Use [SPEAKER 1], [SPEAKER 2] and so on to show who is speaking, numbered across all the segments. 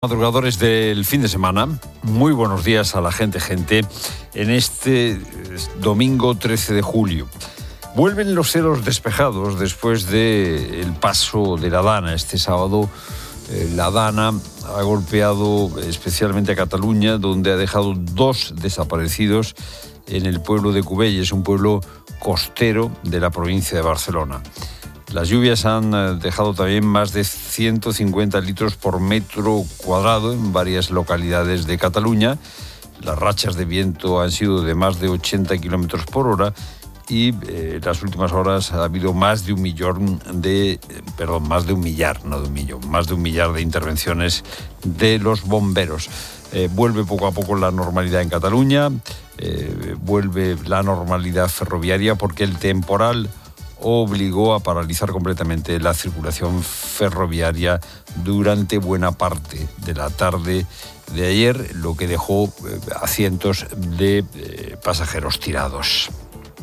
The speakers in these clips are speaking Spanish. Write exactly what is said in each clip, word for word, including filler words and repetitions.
[SPEAKER 1] Madrugadores del fin de semana, muy buenos días a la gente, gente, en este domingo trece de julio. Vuelven los cielos despejados después del paso de la Dana. Este sábado eh, la Dana ha golpeado especialmente a Cataluña, donde ha dejado dos desaparecidos en el pueblo de Cubelles, un pueblo costero de la provincia de Barcelona. Las lluvias han dejado también más de ciento cincuenta litros por metro cuadrado en varias localidades de Cataluña. Las rachas de viento han sido de más de ochenta kilómetros por hora y eh, en las últimas horas ha habido más de un millón de, eh, perdón, más de un millar, no de un millón, más de un millar de intervenciones de los bomberos. Eh, vuelve poco a poco la normalidad en Cataluña, eh, vuelve la normalidad ferroviaria porque el temporal obligó a paralizar completamente la circulación ferroviaria durante buena parte de la tarde de ayer, lo que dejó a cientos de eh, pasajeros tirados.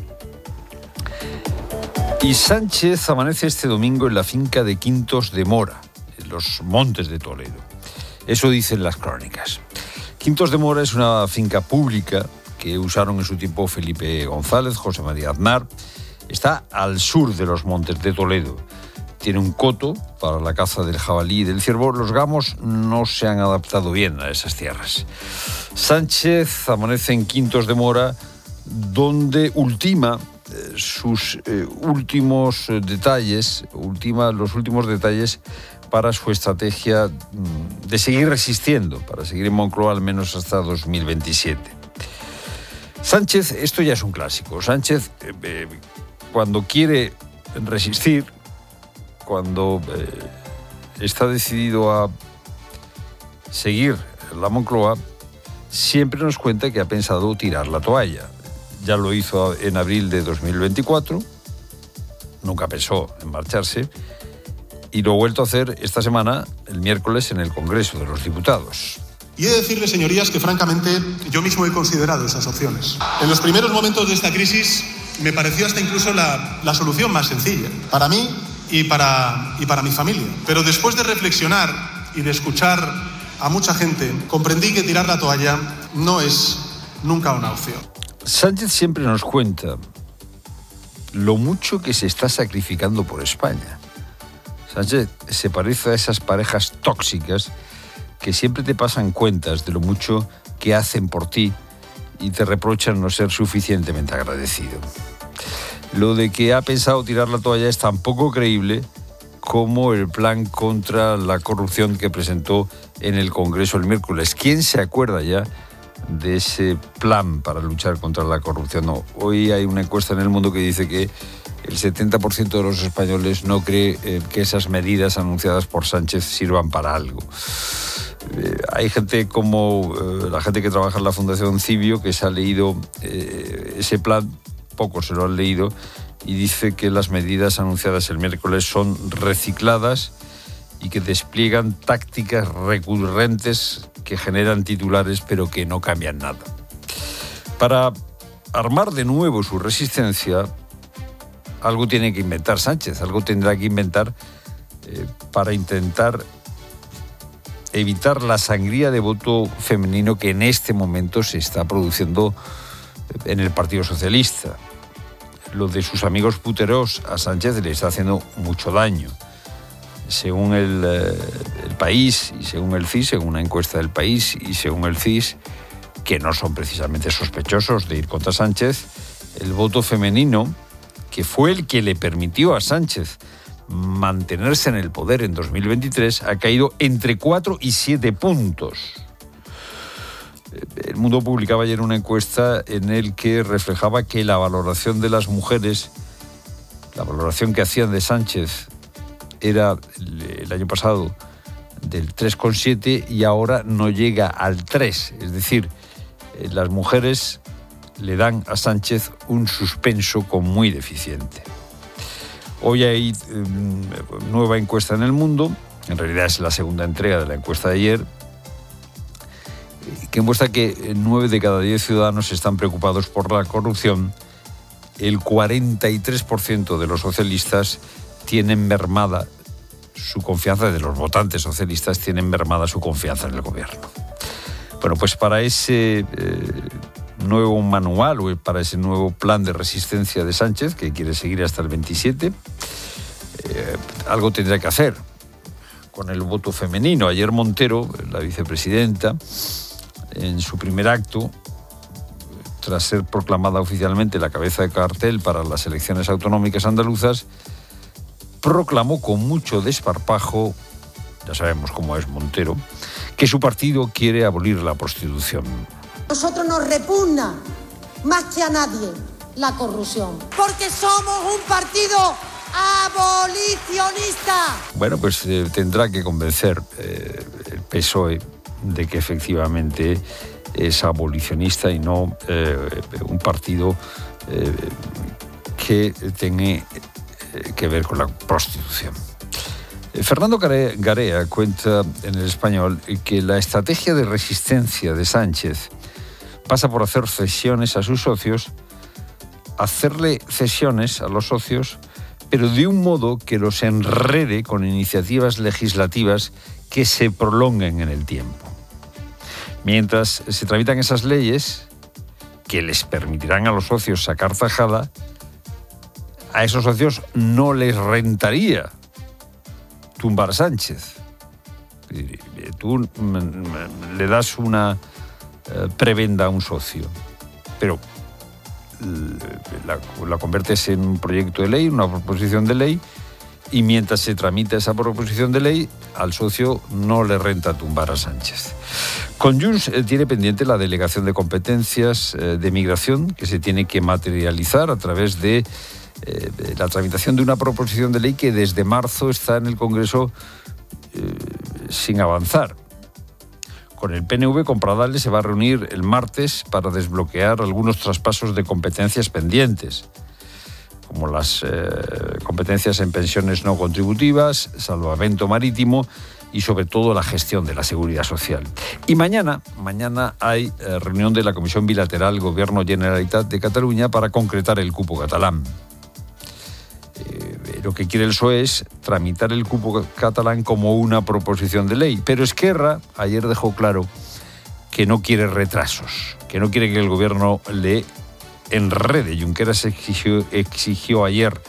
[SPEAKER 1] Y Sánchez amanece este domingo en la finca de Quintos de Mora, en los Montes de Toledo. Eso dicen las crónicas. Quintos de Mora es una finca pública que usaron en su tiempo Felipe González, José María Aznar. Está al sur de los Montes de Toledo. Tiene un coto para la caza del jabalí y del ciervo. Los gamos no se han adaptado bien a esas tierras. Sánchez amanece en Quintos de Mora, donde ultima eh, sus eh, últimos eh, detalles, ultima los últimos detalles para su estrategia mm, de seguir resistiendo, para seguir en Moncloa al menos hasta dos mil veintisiete. Sánchez, esto ya es un clásico. Sánchez, eh, eh, cuando quiere resistir, cuando eh, está decidido a seguir la Moncloa, siempre nos cuenta que ha pensado tirar la toalla. Ya lo hizo en abril de dos mil veinticuatro, nunca pensó en marcharse, y lo ha vuelto a hacer esta semana, el miércoles, en el Congreso de los Diputados.
[SPEAKER 2] Y he de decirles, señorías, que francamente yo mismo he considerado esas opciones. En los primeros momentos de esta crisis me pareció hasta incluso la, la solución más sencilla, para mí y para, y para mi familia. Pero después de reflexionar y de escuchar a mucha gente, comprendí que tirar la toalla no es nunca una opción.
[SPEAKER 1] Sánchez siempre nos cuenta lo mucho que se está sacrificando por España. Sánchez se parece a esas parejas tóxicas que siempre te pasan cuentas de lo mucho que hacen por ti y te reprochan no ser suficientemente agradecido. Lo de que ha pensado tirar la toalla es tan poco creíble como el plan contra la corrupción que presentó en el Congreso el miércoles. ¿Quién se acuerda ya de ese plan para luchar contra la corrupción? No, hoy hay una encuesta en El Mundo que dice que el setenta por ciento de los españoles no cree eh, que esas medidas anunciadas por Sánchez sirvan para algo. Eh, hay gente como eh, la gente que trabaja en la Fundación Cibio que se ha leído eh, ese plan, pocos se lo han leído, y dice que las medidas anunciadas el miércoles son recicladas y que despliegan tácticas recurrentes que generan titulares pero que no cambian nada. Para armar de nuevo su resistencia, algo tiene que inventar Sánchez, algo tendrá que inventar eh, para intentar evitar la sangría de voto femenino que en este momento se está produciendo en el Partido Socialista. Lo de sus amigos puteros a Sánchez le está haciendo mucho daño. Según el, el País y según el C I S, según una encuesta del País y según el C I S, que no son precisamente sospechosos de ir contra Sánchez, el voto femenino, que fue el que le permitió a Sánchez mantenerse en el poder en dos mil veintitrés, ha caído entre cuatro y siete puntos. El Mundo publicaba ayer una encuesta en el que reflejaba que la valoración de las mujeres, la valoración que hacían de Sánchez era el año pasado del tres coma siete y ahora no llega al tres. Es decir, las mujeres le dan a Sánchez un suspenso con muy deficiente. Hoy hay eh, nueva encuesta en El Mundo, en realidad es la segunda entrega de la encuesta de ayer, que muestra que nueve de cada diez ciudadanos están preocupados por la corrupción. El cuarenta y tres por ciento de los socialistas tienen mermada su confianza, de los votantes socialistas, tienen mermada su confianza en el gobierno. Bueno, pues para ese eh, nuevo manual o para ese nuevo plan de resistencia de Sánchez, que quiere seguir hasta el veintisiete, eh, algo tendrá que hacer con el voto femenino. Ayer Montero, la vicepresidenta, en su primer acto, tras ser proclamada oficialmente la cabeza de cartel para las elecciones autonómicas andaluzas, proclamó con mucho desparpajo, ya sabemos cómo es Montero, que su partido quiere abolir la prostitución.
[SPEAKER 3] A nosotros nos repugna más que a nadie la corrupción, porque somos un partido abolicionista.
[SPEAKER 1] Bueno, pues eh, tendrá que convencer eh, el P S O E de que efectivamente es abolicionista y no eh, un partido eh, que tenga eh, que ver con la prostitución. Fernando Garea cuenta en El Español que la estrategia de resistencia de Sánchez pasa por hacer cesiones a sus socios, hacerle cesiones a los socios, pero de un modo que los enrede con iniciativas legislativas que se prolonguen en el tiempo. Mientras se tramitan esas leyes que les permitirán a los socios sacar tajada, a esos socios no les rentaría tumbar a Sánchez. Tú le das una prebenda a un socio, pero la, la conviertes en un proyecto de ley, una proposición de ley, y mientras se tramita esa proposición de ley, al socio no le renta tumbar a Sánchez. Con Junts eh, tiene pendiente la delegación de competencias eh, de migración, que se tiene que materializar a través de Eh, la tramitación de una proposición de ley que desde marzo está en el Congreso eh, sin avanzar. Con el P N V, con Pradales, se va a reunir el martes para desbloquear algunos traspasos de competencias pendientes, como las eh, competencias en pensiones no contributivas, salvamento marítimo y sobre todo la gestión de la seguridad social. Y mañana, mañana hay eh, reunión de la Comisión Bilateral Gobierno-Generalitat de Cataluña para concretar el cupo catalán. Eh, lo que quiere el P S O E es tramitar el cupo catalán como una proposición de ley. Pero Esquerra ayer dejó claro que no quiere retrasos, que no quiere que el gobierno le enrede. Junqueras exigió, exigió ayer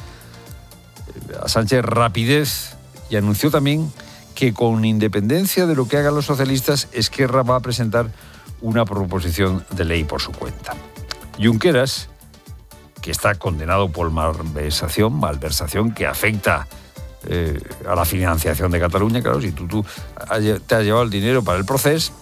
[SPEAKER 1] a Sánchez rapidez y anunció también que con independencia de lo que hagan los socialistas, Esquerra va a presentar una proposición de ley por su cuenta. Junqueras, que está condenado por malversación, malversación que afecta eh, a la financiación de Cataluña. Claro, si tú, tú te has llevado el dinero para el proceso,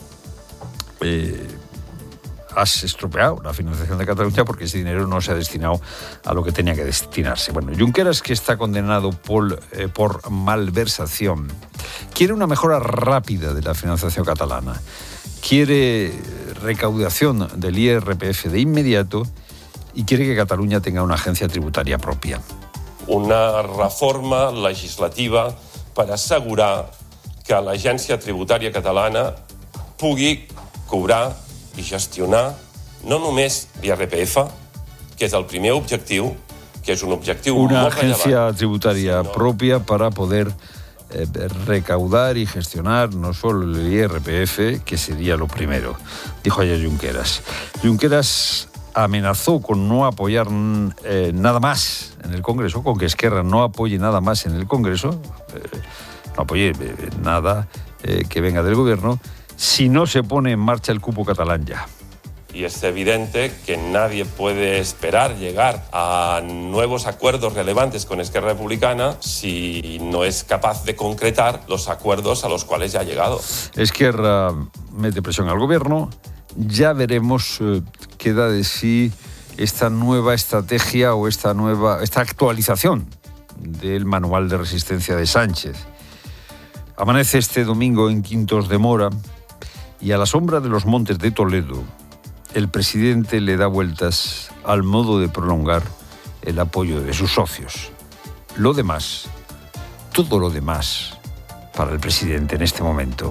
[SPEAKER 1] eh, has estropeado la financiación de Cataluña porque ese dinero no se ha destinado a lo que tenía que destinarse. Bueno, Junqueras, que está condenado por, eh, por malversación, quiere una mejora rápida de la financiación catalana, quiere recaudación del I R P F de inmediato y quiere que Cataluña tenga una agencia tributaria propia.
[SPEAKER 4] Una reforma legislativa per assegurar que l'agència tributària catalana pugui cobrar i gestionar no només l'I R P F, que és el primer objectiu, que és un objectiu
[SPEAKER 1] una
[SPEAKER 4] molt rellevant.
[SPEAKER 1] Una agencia tributaria sino... propia para poder eh, recaudar y gestionar no solo el I R P F, que sería lo primero, dijo ayer Junqueras. Junqueras amenazó con no apoyar eh, nada más en el Congreso, con que Esquerra no apoye nada más en el Congreso, eh, no apoye eh, nada eh, que venga del gobierno, si no se pone en marcha el cupo catalán ya.
[SPEAKER 4] Y es evidente que nadie puede esperar llegar a nuevos acuerdos relevantes con Esquerra Republicana si no es capaz de concretar los acuerdos a los cuales ya ha llegado.
[SPEAKER 1] Esquerra mete presión al gobierno. Ya veremos eh, qué da de sí esta nueva estrategia o esta nueva esta actualización del manual de resistencia de Sánchez. Amanece este domingo en Quintos de Mora y a la sombra de los montes de Toledo, el presidente le da vueltas al modo de prolongar el apoyo de sus socios. Lo demás, todo lo demás, para el presidente en este momento,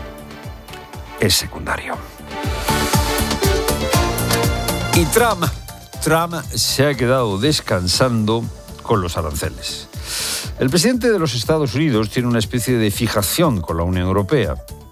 [SPEAKER 1] es secundario. Y Trump, Trump se ha quedado descansando con los aranceles. El presidente de los Estados Unidos tiene una especie de fijación con la Unión Europea.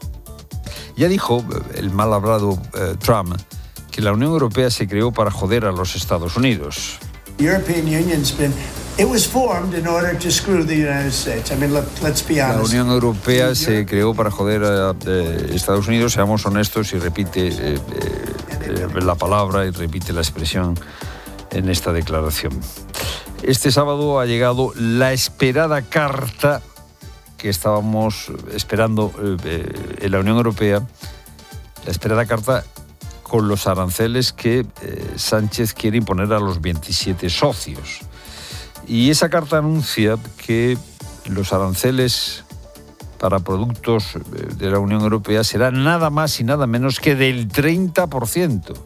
[SPEAKER 1] Ya dijo el mal hablado eh, Trump que la Unión Europea se creó para joder a los Estados Unidos.
[SPEAKER 5] European Union's been it was formed in order to screw the United States. I mean, look, let's be honest.
[SPEAKER 1] La Unión Europea se creó para joder a eh, Estados Unidos, seamos honestos, y repite eh, eh, la palabra y repite la expresión en esta declaración. Este sábado ha llegado la esperada carta que estábamos esperando eh, en la Unión Europea, la esperada carta con los aranceles que eh, Sánchez quiere imponer a los veintisiete socios. Y esa carta anuncia que los aranceles para productos de la Unión Europea serán nada más y nada menos que del treinta por ciento.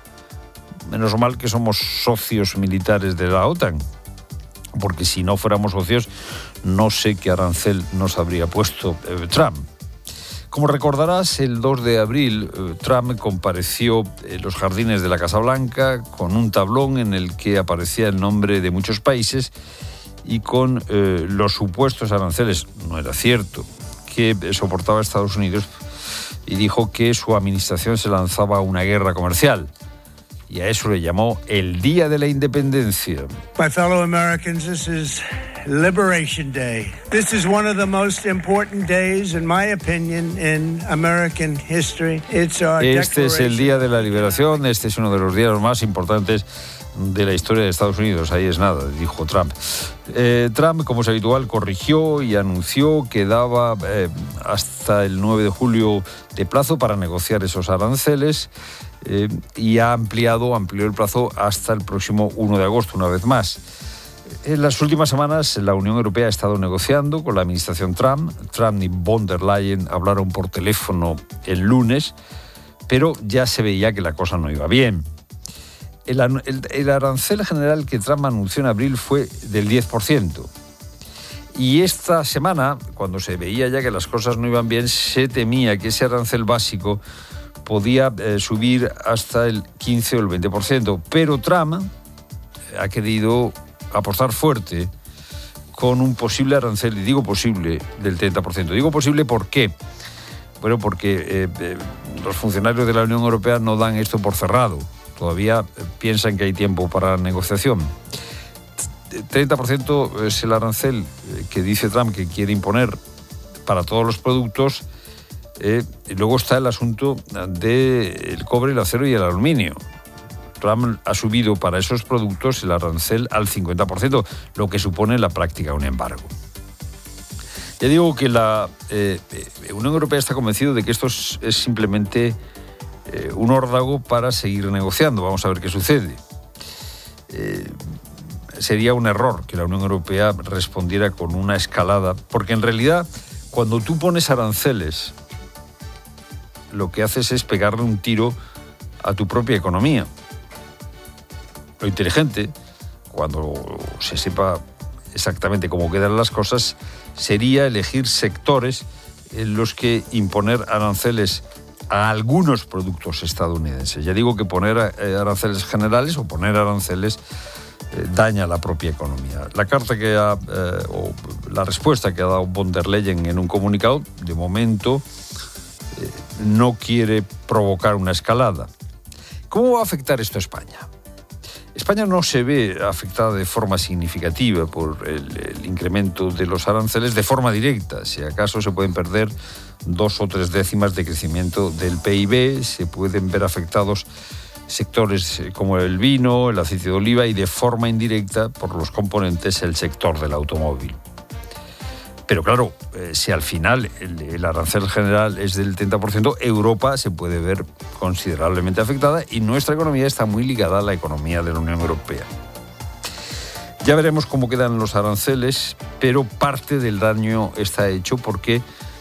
[SPEAKER 1] Menos mal que somos socios militares de la OTAN, porque si no fuéramos socios, no sé qué arancel nos habría puesto eh, Trump. Como recordarás, el dos de abril, eh, Trump compareció en los jardines de la Casa Blanca con un tablón en el que aparecía el nombre de muchos países y con eh, los supuestos aranceles, no era cierto, que soportaba Estados Unidos, y dijo que su administración se lanzaba a una guerra comercial. Y a eso le llamó el Día de la Independencia.
[SPEAKER 5] My fellow Americans, this is Liberation Day. This is one of the most important days, in my opinion, in American history. It's our
[SPEAKER 1] Este es el Día de la Liberación, este es uno de los días más importantes de la historia de Estados Unidos. Ahí es nada, dijo Trump. Eh, Trump, como es habitual, corrigió y anunció que daba eh, hasta el nueve de julio de plazo para negociar esos aranceles. Eh, y ha ampliado, amplió el plazo hasta el próximo uno de agosto, una vez más. En las últimas semanas, la Unión Europea ha estado negociando con la administración Trump. Trump y von der Leyen hablaron por teléfono el lunes, pero ya se veía que la cosa no iba bien. El, el, el arancel general que Trump anunció en abril fue del diez por ciento. Y esta semana, cuando se veía ya que las cosas no iban bien, se temía que ese arancel básico podía eh, subir hasta el quince o el veinte por ciento. Pero Trump ha querido apostar fuerte con un posible arancel, y digo posible, del treinta por ciento. Digo posible, ¿por qué? Bueno, porque eh, eh, los funcionarios de la Unión Europea no dan esto por cerrado. Todavía eh, piensan que hay tiempo para negociación. treinta por ciento es el arancel que dice Trump que quiere imponer para todos los productos. Eh, y luego está el asunto del cobre, el acero y el aluminio. Trump ha subido para esos productos el arancel al cincuenta por ciento, lo que supone en la práctica un embargo. Ya digo que la eh, Unión Europea está convencida de que esto es, es simplemente eh, un órdago para seguir negociando. Vamos a ver qué sucede. Eh, sería un error que la Unión Europea respondiera con una escalada, porque en realidad cuando tú pones aranceles, lo que haces es pegarle un tiro a tu propia economía. Lo inteligente, cuando se sepa exactamente cómo quedan las cosas, sería elegir sectores en los que imponer aranceles a algunos productos estadounidenses. Ya digo que poner aranceles generales o poner aranceles eh, daña la propia economía. La carta que ha, eh, o la respuesta que ha dado von der Leyen en un comunicado, de momento, eh, no quiere provocar una escalada. ¿Cómo va a afectar esto a España? España no se ve afectada de forma significativa por el, el incremento de los aranceles de forma directa. Si acaso se pueden perder dos o tres décimas de crecimiento del P I B, se pueden ver afectados sectores como el vino, el aceite de oliva y de forma indirecta por los componentes el sector del automóvil. Pero claro, eh, si al final el, el arancel general es del treinta por ciento, Europa se puede ver considerablemente afectada y nuestra economía está muy ligada a la economía de la Unión Europea. Ya veremos cómo quedan los aranceles, pero parte del daño está hecho porque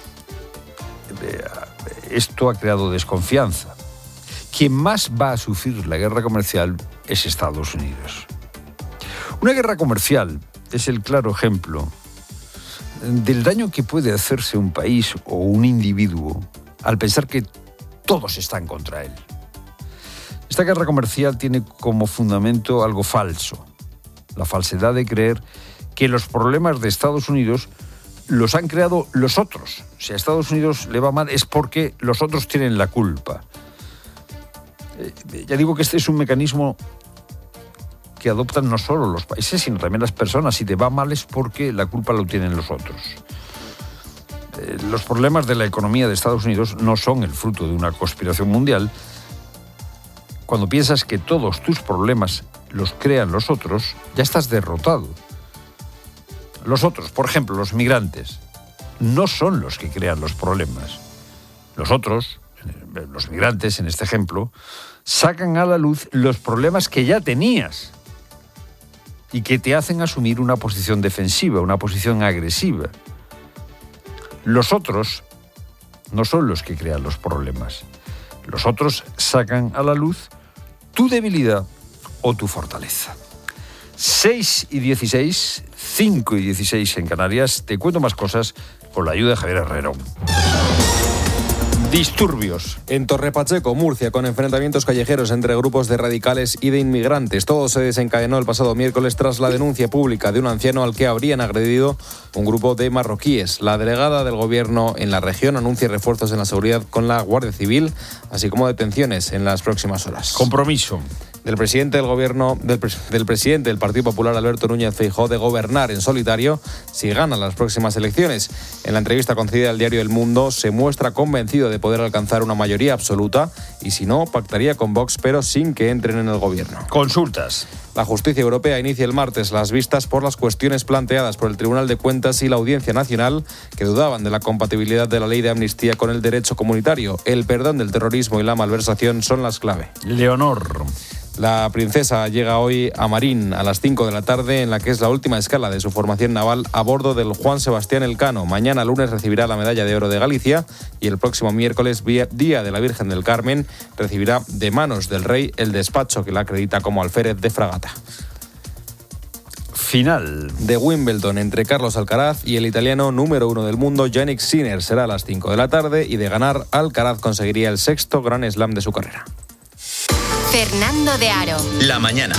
[SPEAKER 1] eh, esto ha creado desconfianza. Quien más va a sufrir la guerra comercial es Estados Unidos. Una guerra comercial es el claro ejemplo del daño que puede hacerse un país o un individuo al pensar que todos están contra él. Esta guerra comercial tiene como fundamento algo falso, la falsedad de creer que los problemas de Estados Unidos los han creado los otros. Si a Estados Unidos le va mal es porque los otros tienen la culpa. Eh, ya digo que este es un mecanismo que adoptan no solo los países, sino también las personas. Si te va mal es porque la culpa lo tienen los otros. Eh, los problemas de la economía de Estados Unidos no son el fruto de una conspiración mundial. Cuando piensas que todos tus problemas los crean los otros, ya estás derrotado. Los otros, por ejemplo, los migrantes, no son los que crean los problemas. Los otros, los migrantes en este ejemplo, sacan a la luz los problemas que ya tenías y que te hacen asumir una posición defensiva, una posición agresiva. Los otros no son los que crean los problemas. Los otros sacan a la luz tu debilidad o tu fortaleza. seis y dieciséis, cinco y dieciséis en Canarias. Te cuento más cosas con la ayuda de Javier Herrero. Disturbios.
[SPEAKER 6] En Torrepacheco, Murcia, con enfrentamientos callejeros entre grupos de radicales y de inmigrantes. Todo se desencadenó el pasado miércoles tras la denuncia pública de un anciano al que habrían agredido un grupo de marroquíes. La delegada del gobierno en la región anuncia refuerzos en la seguridad con la Guardia Civil, así como detenciones en las próximas horas.
[SPEAKER 1] Compromiso
[SPEAKER 6] del presidente del gobierno del, del presidente del Partido Popular, Alberto Núñez Feijóo, de gobernar en solitario si gana las próximas elecciones. En la entrevista concedida al diario El Mundo se muestra convencido de poder alcanzar una mayoría absoluta y si no, pactaría con Vox, pero sin que entren en el gobierno.
[SPEAKER 1] Consultas.
[SPEAKER 6] La justicia europea inicia el martes las vistas por las cuestiones planteadas por el Tribunal de Cuentas y la Audiencia Nacional, que dudaban de la compatibilidad de la ley de amnistía con el derecho comunitario. El perdón del terrorismo y la malversación son las clave.
[SPEAKER 1] Leonor.
[SPEAKER 6] La princesa llega hoy a Marín a las cinco de la tarde, en la que es la última escala de su formación naval a bordo del Juan Sebastián Elcano. Mañana lunes recibirá la Medalla de Oro de Galicia y el próximo miércoles, Día de la Virgen del Carmen, recibirá de manos del rey el despacho que la acredita como alférez de fragata.
[SPEAKER 1] Final
[SPEAKER 6] de Wimbledon entre Carlos Alcaraz y el italiano número uno del mundo, Jannik Sinner, será a las cinco de la tarde y de ganar, Alcaraz conseguiría el sexto Grand Slam de su carrera.
[SPEAKER 7] Fernando de Aro.
[SPEAKER 8] La mañana.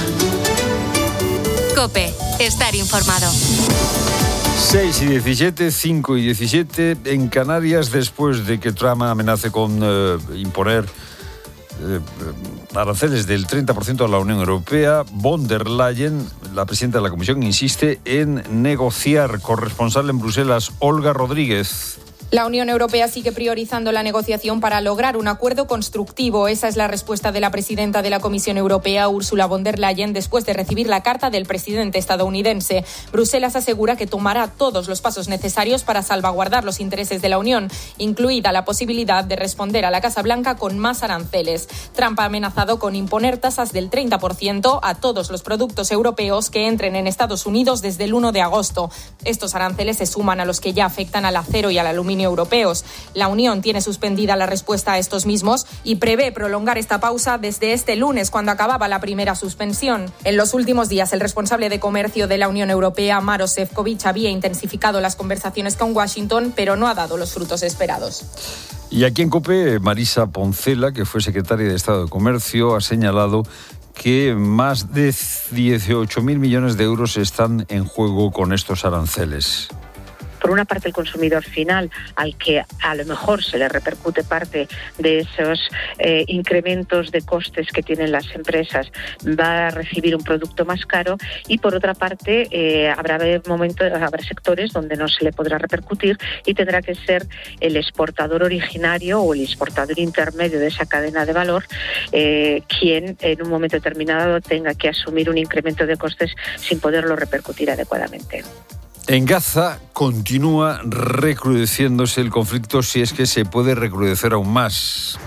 [SPEAKER 7] COPE. Estar informado.
[SPEAKER 1] seis y diecisiete, cinco y diecisiete en Canarias, después de que Trump amenace con eh, imponer eh, aranceles del treinta por ciento a la Unión Europea, von der Leyen, la presidenta de la Comisión, insiste en negociar. Corresponsal en Bruselas, Olga Rodríguez.
[SPEAKER 9] La Unión Europea sigue priorizando la negociación para lograr un acuerdo constructivo. Esa es la respuesta de la presidenta de la Comisión Europea, Ursula von der Leyen, después de recibir la carta del presidente estadounidense. Bruselas asegura que tomará todos los pasos necesarios para salvaguardar los intereses de la Unión, incluida la posibilidad de responder a la Casa Blanca con más aranceles. Trump ha amenazado con imponer tasas del treinta por ciento a todos los productos europeos que entren en Estados Unidos desde el uno de agosto. Estos aranceles se suman a los que ya afectan al acero y al aluminio europeos. La Unión tiene suspendida la respuesta a estos mismos y prevé prolongar esta pausa desde este lunes, cuando acababa la primera suspensión. En los últimos días, el responsable de comercio de la Unión Europea, Maroš Šefčovič, había intensificado las conversaciones con Washington, pero no ha dado los frutos esperados.
[SPEAKER 1] Y aquí en COPE, Marisa Poncela, que fue secretaria de Estado de Comercio, ha señalado que más de dieciocho mil millones de euros están en juego con estos aranceles.
[SPEAKER 10] Por una parte, el consumidor final, al que a lo mejor se le repercute parte de esos eh, incrementos de costes que tienen las empresas, va a recibir un producto más caro, y por otra parte eh, habrá momentos, habrá sectores donde no se le podrá repercutir y tendrá que ser el exportador originario o el exportador intermedio de esa cadena de valor eh, quien en un momento determinado tenga que asumir un incremento de costes sin poderlo repercutir adecuadamente.
[SPEAKER 1] En Gaza continúa recrudeciéndose el conflicto, si es que se puede recrudecer aún más.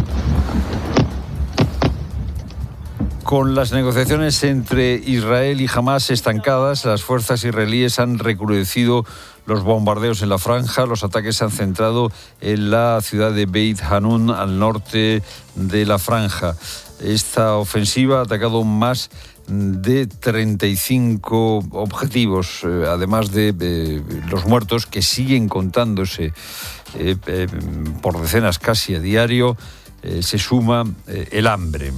[SPEAKER 1] Con las negociaciones entre Israel y Hamás estancadas, las fuerzas israelíes han recrudecido los bombardeos en la franja. Los ataques se han centrado en la ciudad de Beit Hanun, al norte de la franja. Esta ofensiva ha atacado más de treinta y cinco objetivos, eh, además de eh, los muertos que siguen contándose eh, eh, por decenas casi a diario. Eh, se suma eh, el hambre.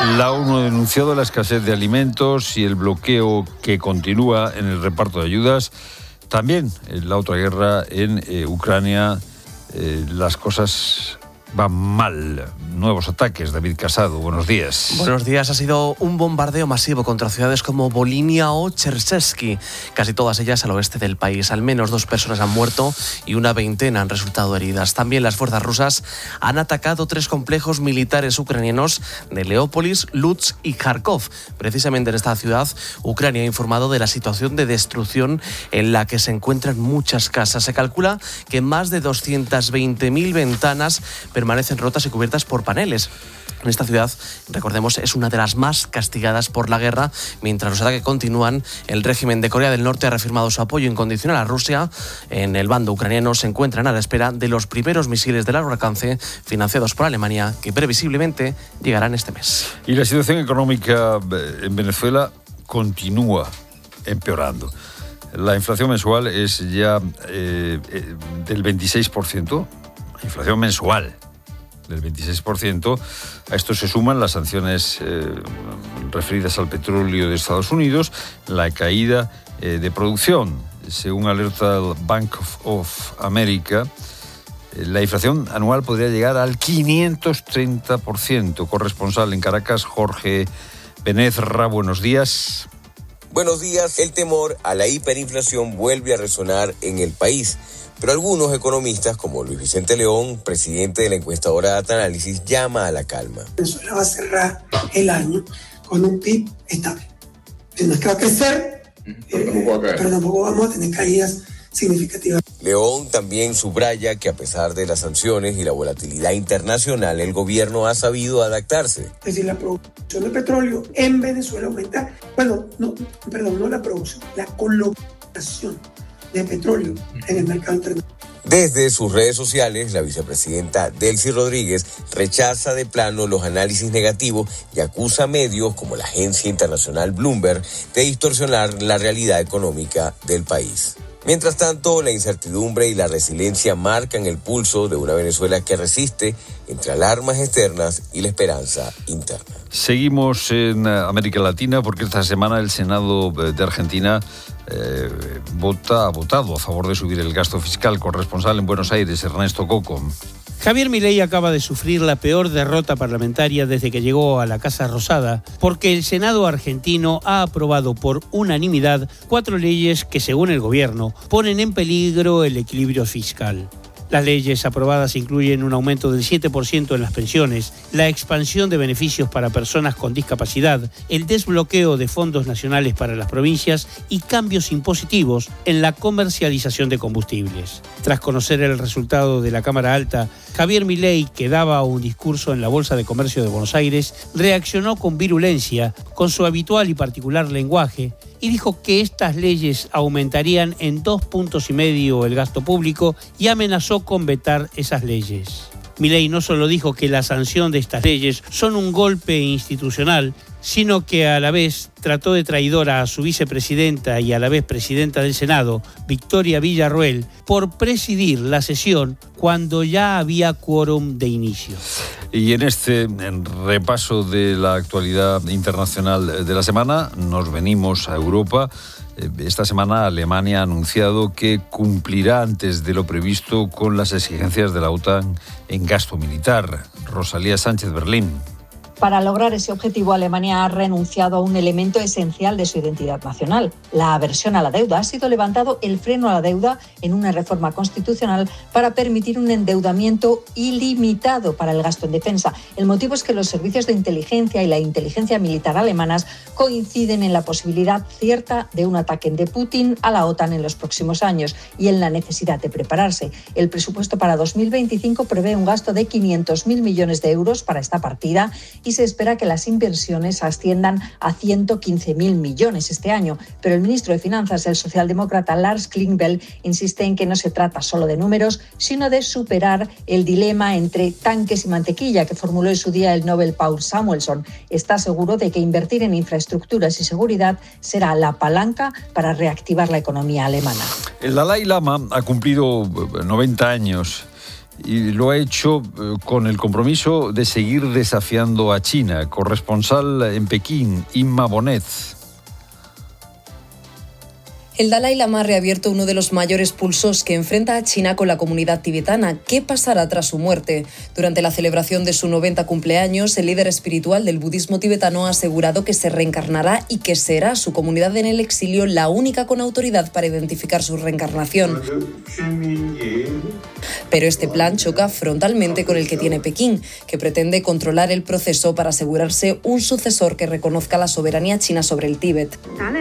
[SPEAKER 1] La ONU ha denunciado la escasez de alimentos y el bloqueo que continúa en el reparto de ayudas. También en la otra guerra en eh, Ucrania, eh, las cosas van mal. Nuevos ataques. David Casado, buenos días.
[SPEAKER 8] Buenos días. Ha sido un bombardeo masivo contra ciudades como Volhynia o Cherkasy, casi todas ellas al oeste del país. Al menos dos personas han muerto y una veintena han resultado heridas. También las fuerzas rusas han atacado tres complejos militares ucranianos de Leópolis, Lutsk y Kharkov. Precisamente en esta ciudad, Ucrania ha informado de la situación de destrucción en la que se encuentran muchas casas. Se calcula que más de doscientas veinte mil ventanas permanecen rotas y cubiertas por paneles. En esta ciudad, recordemos, es una de las más castigadas por la guerra. Mientras los ataques continúan, el régimen de Corea del Norte ha reafirmado su apoyo incondicional a Rusia. En el bando ucraniano se encuentran a la espera de los primeros misiles de largo alcance financiados por Alemania, que previsiblemente llegarán este mes.
[SPEAKER 1] Y la situación económica en Venezuela continúa empeorando. La inflación mensual es ya eh, eh, del veintiséis por ciento. Inflación mensual del veintiséis por ciento. A esto se suman las sanciones eh, referidas al petróleo de Estados Unidos, la caída eh, de producción. Según alerta el Bank of, of America, eh, la inflación anual podría llegar al quinientos treinta por ciento. Corresponsal en Caracas, Jorge Benezra, buenos días.
[SPEAKER 11] Buenos días. El temor a la hiperinflación vuelve a resonar en el país. Pero algunos economistas, como Luis Vicente León, presidente de la encuestadora Data Análisis, llama a la calma.
[SPEAKER 12] Venezuela va a cerrar el año con un P I B estable. No es que va a crecer, pero tampoco, eh, pero tampoco vamos a tener caídas significativas.
[SPEAKER 11] León también subraya que a pesar de las sanciones y la volatilidad internacional, el gobierno ha sabido adaptarse.
[SPEAKER 12] Es decir, la producción de petróleo en Venezuela aumenta, bueno, no, perdón, no la producción, la colocación de petróleo en el mercado internacional.
[SPEAKER 11] Desde sus redes sociales, la vicepresidenta Delcy Rodríguez rechaza de plano los análisis negativos y acusa a medios como la agencia internacional Bloomberg de distorsionar la realidad económica del país. Mientras tanto, la incertidumbre y la resiliencia marcan el pulso de una Venezuela que resiste entre alarmas externas y la esperanza interna.
[SPEAKER 1] Seguimos en América Latina porque esta semana el Senado de Argentina eh, vota, ha votado a favor de subir el gasto fiscal. Corresponsal en Buenos Aires, Ernesto Coco.
[SPEAKER 13] Javier Milei acaba de sufrir la peor derrota parlamentaria desde que llegó a la Casa Rosada, porque el Senado argentino ha aprobado por unanimidad cuatro leyes que, según el gobierno, ponen en peligro el equilibrio fiscal. Las leyes aprobadas incluyen un aumento del siete por ciento en las pensiones, la expansión de beneficios para personas con discapacidad, el desbloqueo de fondos nacionales para las provincias y cambios impositivos en la comercialización de combustibles. Tras conocer el resultado de la Cámara Alta, Javier Milei, que daba un discurso en la Bolsa de Comercio de Buenos Aires, reaccionó con virulencia, con su habitual y particular lenguaje, y dijo que estas leyes aumentarían en dos puntos y medio el gasto público y amenazó con vetar esas leyes. Milei no solo dijo que la sanción de estas leyes son un golpe institucional, sino que a la vez trató de traidora a su vicepresidenta y a la vez presidenta del Senado, Victoria Villarruel, por presidir la sesión cuando ya había quórum de inicio.
[SPEAKER 1] Y en este en repaso de la actualidad internacional de la semana, nos venimos a Europa. Esta semana Alemania ha anunciado que cumplirá antes de lo previsto con las exigencias de la OTAN en gasto militar. Rosalía Sánchez, Berlín.
[SPEAKER 14] Para lograr ese objetivo, Alemania ha renunciado a un elemento esencial de su identidad nacional. La aversión a la deuda. Ha sido levantado el freno a la deuda en una reforma constitucional para permitir un endeudamiento ilimitado para el gasto en defensa. El motivo es que los servicios de inteligencia y la inteligencia militar alemanas coinciden en la posibilidad cierta de un ataque de Putin a la OTAN en los próximos años y en la necesidad de prepararse. El presupuesto para dos mil veinticinco prevé un gasto de quinientos mil millones de euros para esta partida y se espera que las inversiones asciendan a ciento quince mil millones este año. Pero el ministro de Finanzas, el socialdemócrata Lars Klingbeil, insiste en que no se trata solo de números, sino de superar el dilema entre tanques y mantequilla que formuló en su día el Nobel Paul Samuelson. Está seguro de que invertir en infraestructuras y seguridad será la palanca para reactivar la economía alemana.
[SPEAKER 1] El Dalai Lama ha cumplido noventa años y lo ha hecho con el compromiso de seguir desafiando a China. Corresponsal en Pekín, Inma Bonet.
[SPEAKER 15] El Dalai Lama ha reabierto uno de los mayores pulsos que enfrenta a China con la comunidad tibetana. ¿Qué pasará tras su muerte? Durante la celebración de su noventa cumpleaños, el líder espiritual del budismo tibetano ha asegurado que se reencarnará y que será su comunidad en el exilio la única con autoridad para identificar su reencarnación. Pero este plan choca frontalmente con el que tiene Pekín, que pretende controlar el proceso para asegurarse un sucesor que reconozca la soberanía china sobre el Tíbet.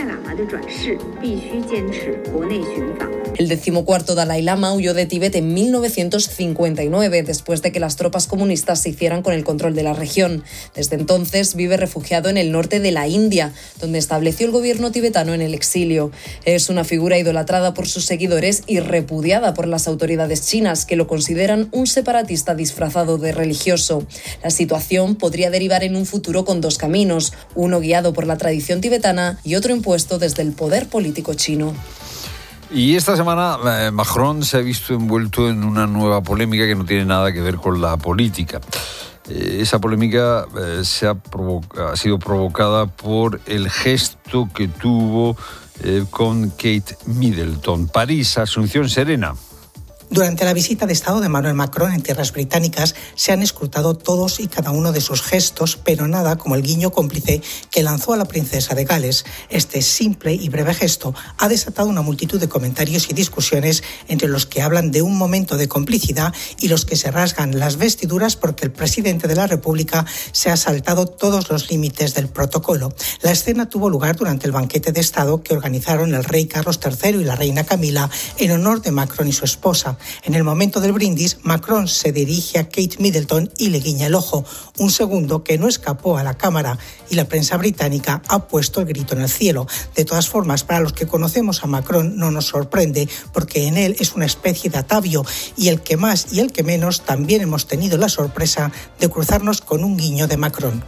[SPEAKER 15] El decimocuarto Dalai Lama huyó de Tíbet en mil novecientos cincuenta y nueve, después de que las tropas comunistas se hicieran con el control de la región. Desde entonces vive refugiado en el norte de la India, donde estableció el gobierno tibetano en el exilio. Es una figura idolatrada por sus seguidores y repudiada por las autoridades chinas, que lo consideran un separatista disfrazado de religioso. La situación podría derivar en un futuro con dos caminos, uno guiado por la tradición tibetana y otro impuesto desde el poder político chino.
[SPEAKER 1] Y esta semana eh, Macron se ha visto envuelto en una nueva polémica que no tiene nada que ver con la política. Eh, esa polémica eh, se ha, provoca, ha sido provocada por el gesto que tuvo eh, con Kate Middleton. París, Asunción Serena.
[SPEAKER 16] Durante la visita de Estado de Emmanuel Macron en tierras británicas se han escrutado todos y cada uno de sus gestos, pero nada como el guiño cómplice que lanzó a la princesa de Gales. Este simple y breve gesto ha desatado una multitud de comentarios y discusiones, entre los que hablan de un momento de complicidad y los que se rasgan las vestiduras porque el presidente de la República se ha saltado todos los límites del protocolo. La escena tuvo lugar durante el banquete de Estado que organizaron el rey Carlos tercero y la reina Camila en honor de Macron y su esposa. En el momento del brindis, Macron se dirige a Kate Middleton y le guiña el ojo, un segundo que no escapó a la cámara, y la prensa británica ha puesto el grito en el cielo. De todas formas, para los que conocemos a Macron no nos sorprende, porque en él es una especie de atavio, y el que más y el que menos también hemos tenido la sorpresa de cruzarnos con un guiño de Macron.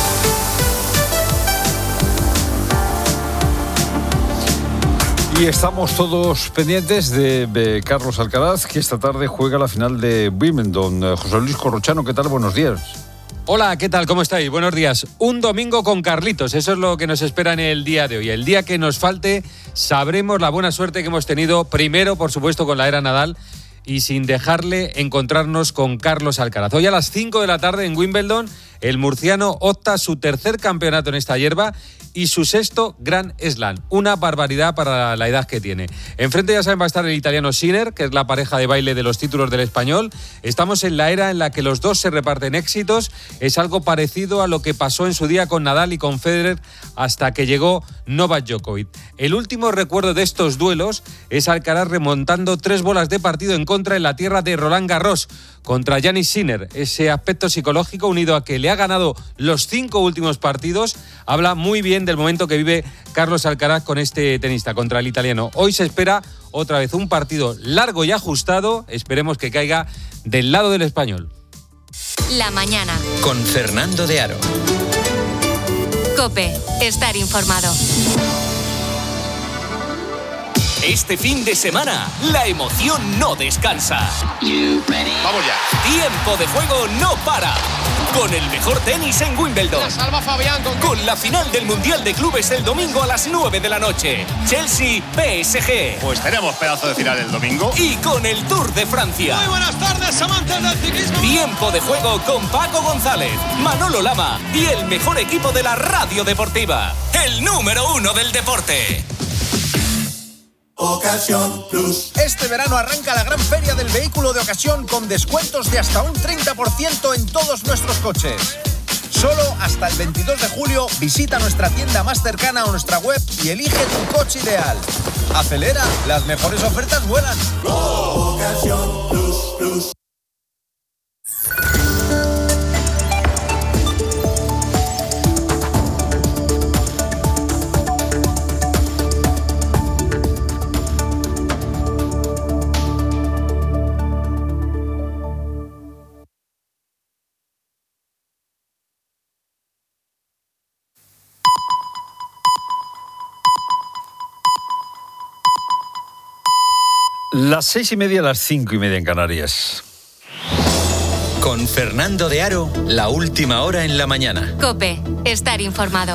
[SPEAKER 1] Y estamos todos pendientes de, de Carlos Alcaraz, que esta tarde juega la final de Wimbledon. José Luis Corrochano, ¿qué tal? Buenos días.
[SPEAKER 17] Hola, ¿qué tal? ¿Cómo estáis? Buenos días. Un domingo con Carlitos, eso es lo que nos espera en el día de hoy. El día que nos falte sabremos la buena suerte que hemos tenido, primero, por supuesto, con la era Nadal, y sin dejarle encontrarnos con Carlos Alcaraz. Hoy a las cinco de la tarde en Wimbledon, el murciano opta a su tercer campeonato en esta hierba y su sexto Grand Slam. Una barbaridad para la edad que tiene. Enfrente, ya saben, va a estar el italiano Sinner, que es la pareja de baile de los títulos del español. Estamos en la era en la que los dos se reparten éxitos. Es algo parecido a lo que pasó en su día con Nadal y con Federer hasta que llegó Novak Djokovic. El último recuerdo de estos duelos es Alcaraz remontando tres bolas de partido en contra en la tierra de Roland Garros contra Jannik Sinner. Ese aspecto psicológico, unido a que le ha ganado los cinco últimos partidos, habla muy bien del momento que vive Carlos Alcaraz con este tenista contra el italiano. Hoy se espera otra vez un partido largo y ajustado. Esperemos que caiga del lado del español.
[SPEAKER 7] La mañana.
[SPEAKER 18] Con Fernando de Aro.
[SPEAKER 7] COPE. Estar informado.
[SPEAKER 18] Este fin de semana, la emoción no descansa.
[SPEAKER 19] Vamos ya.
[SPEAKER 18] Tiempo de juego no para. Con el mejor tenis en Wimbledon.
[SPEAKER 19] La salva Fabián con...
[SPEAKER 18] con la final del Mundial de Clubes el domingo a las nueve de la noche. Chelsea P S G.
[SPEAKER 19] Pues tenemos pedazo de final el domingo.
[SPEAKER 18] Y con el Tour de Francia.
[SPEAKER 19] Muy buenas tardes, amantes del ciclismo.
[SPEAKER 18] Tiempo de juego con Paco González, Manolo Lama y el mejor equipo de la radio deportiva. El número uno del deporte.
[SPEAKER 20] Ocasión Plus. Este verano arranca la gran feria del vehículo de ocasión con descuentos de hasta un treinta por ciento en todos nuestros coches. Solo hasta el veintidós de julio visita nuestra tienda más cercana o nuestra web y elige tu coche ideal. Acelera, las mejores ofertas vuelan. Ocasión Plus Plus.
[SPEAKER 1] Las seis y media, las cinco y media en Canarias.
[SPEAKER 21] Con Fernando de Aro, la última hora en la mañana.
[SPEAKER 7] COPE, estar informado.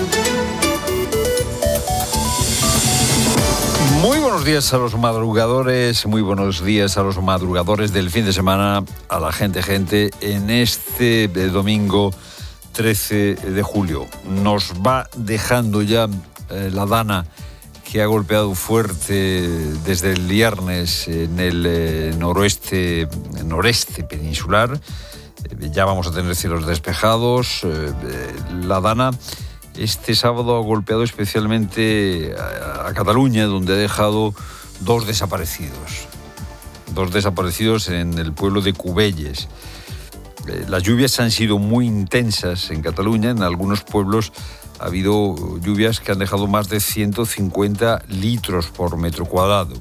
[SPEAKER 1] Muy buenos días a los madrugadores, muy buenos días a los madrugadores del fin de semana, a la gente, gente, en este domingo trece de julio. Nos va dejando ya eh, la dana que ha golpeado fuerte desde el viernes en el eh, noroeste, noreste peninsular. Eh, ya vamos a tener cielos despejados. Eh, eh, la dana este sábado ha golpeado especialmente a, a Cataluña, donde ha dejado dos desaparecidos. Dos desaparecidos en el pueblo de Cubelles. Eh, las lluvias han sido muy intensas en Cataluña. En algunos pueblos ha habido lluvias que han dejado más de ciento cincuenta litros por metro cuadrado.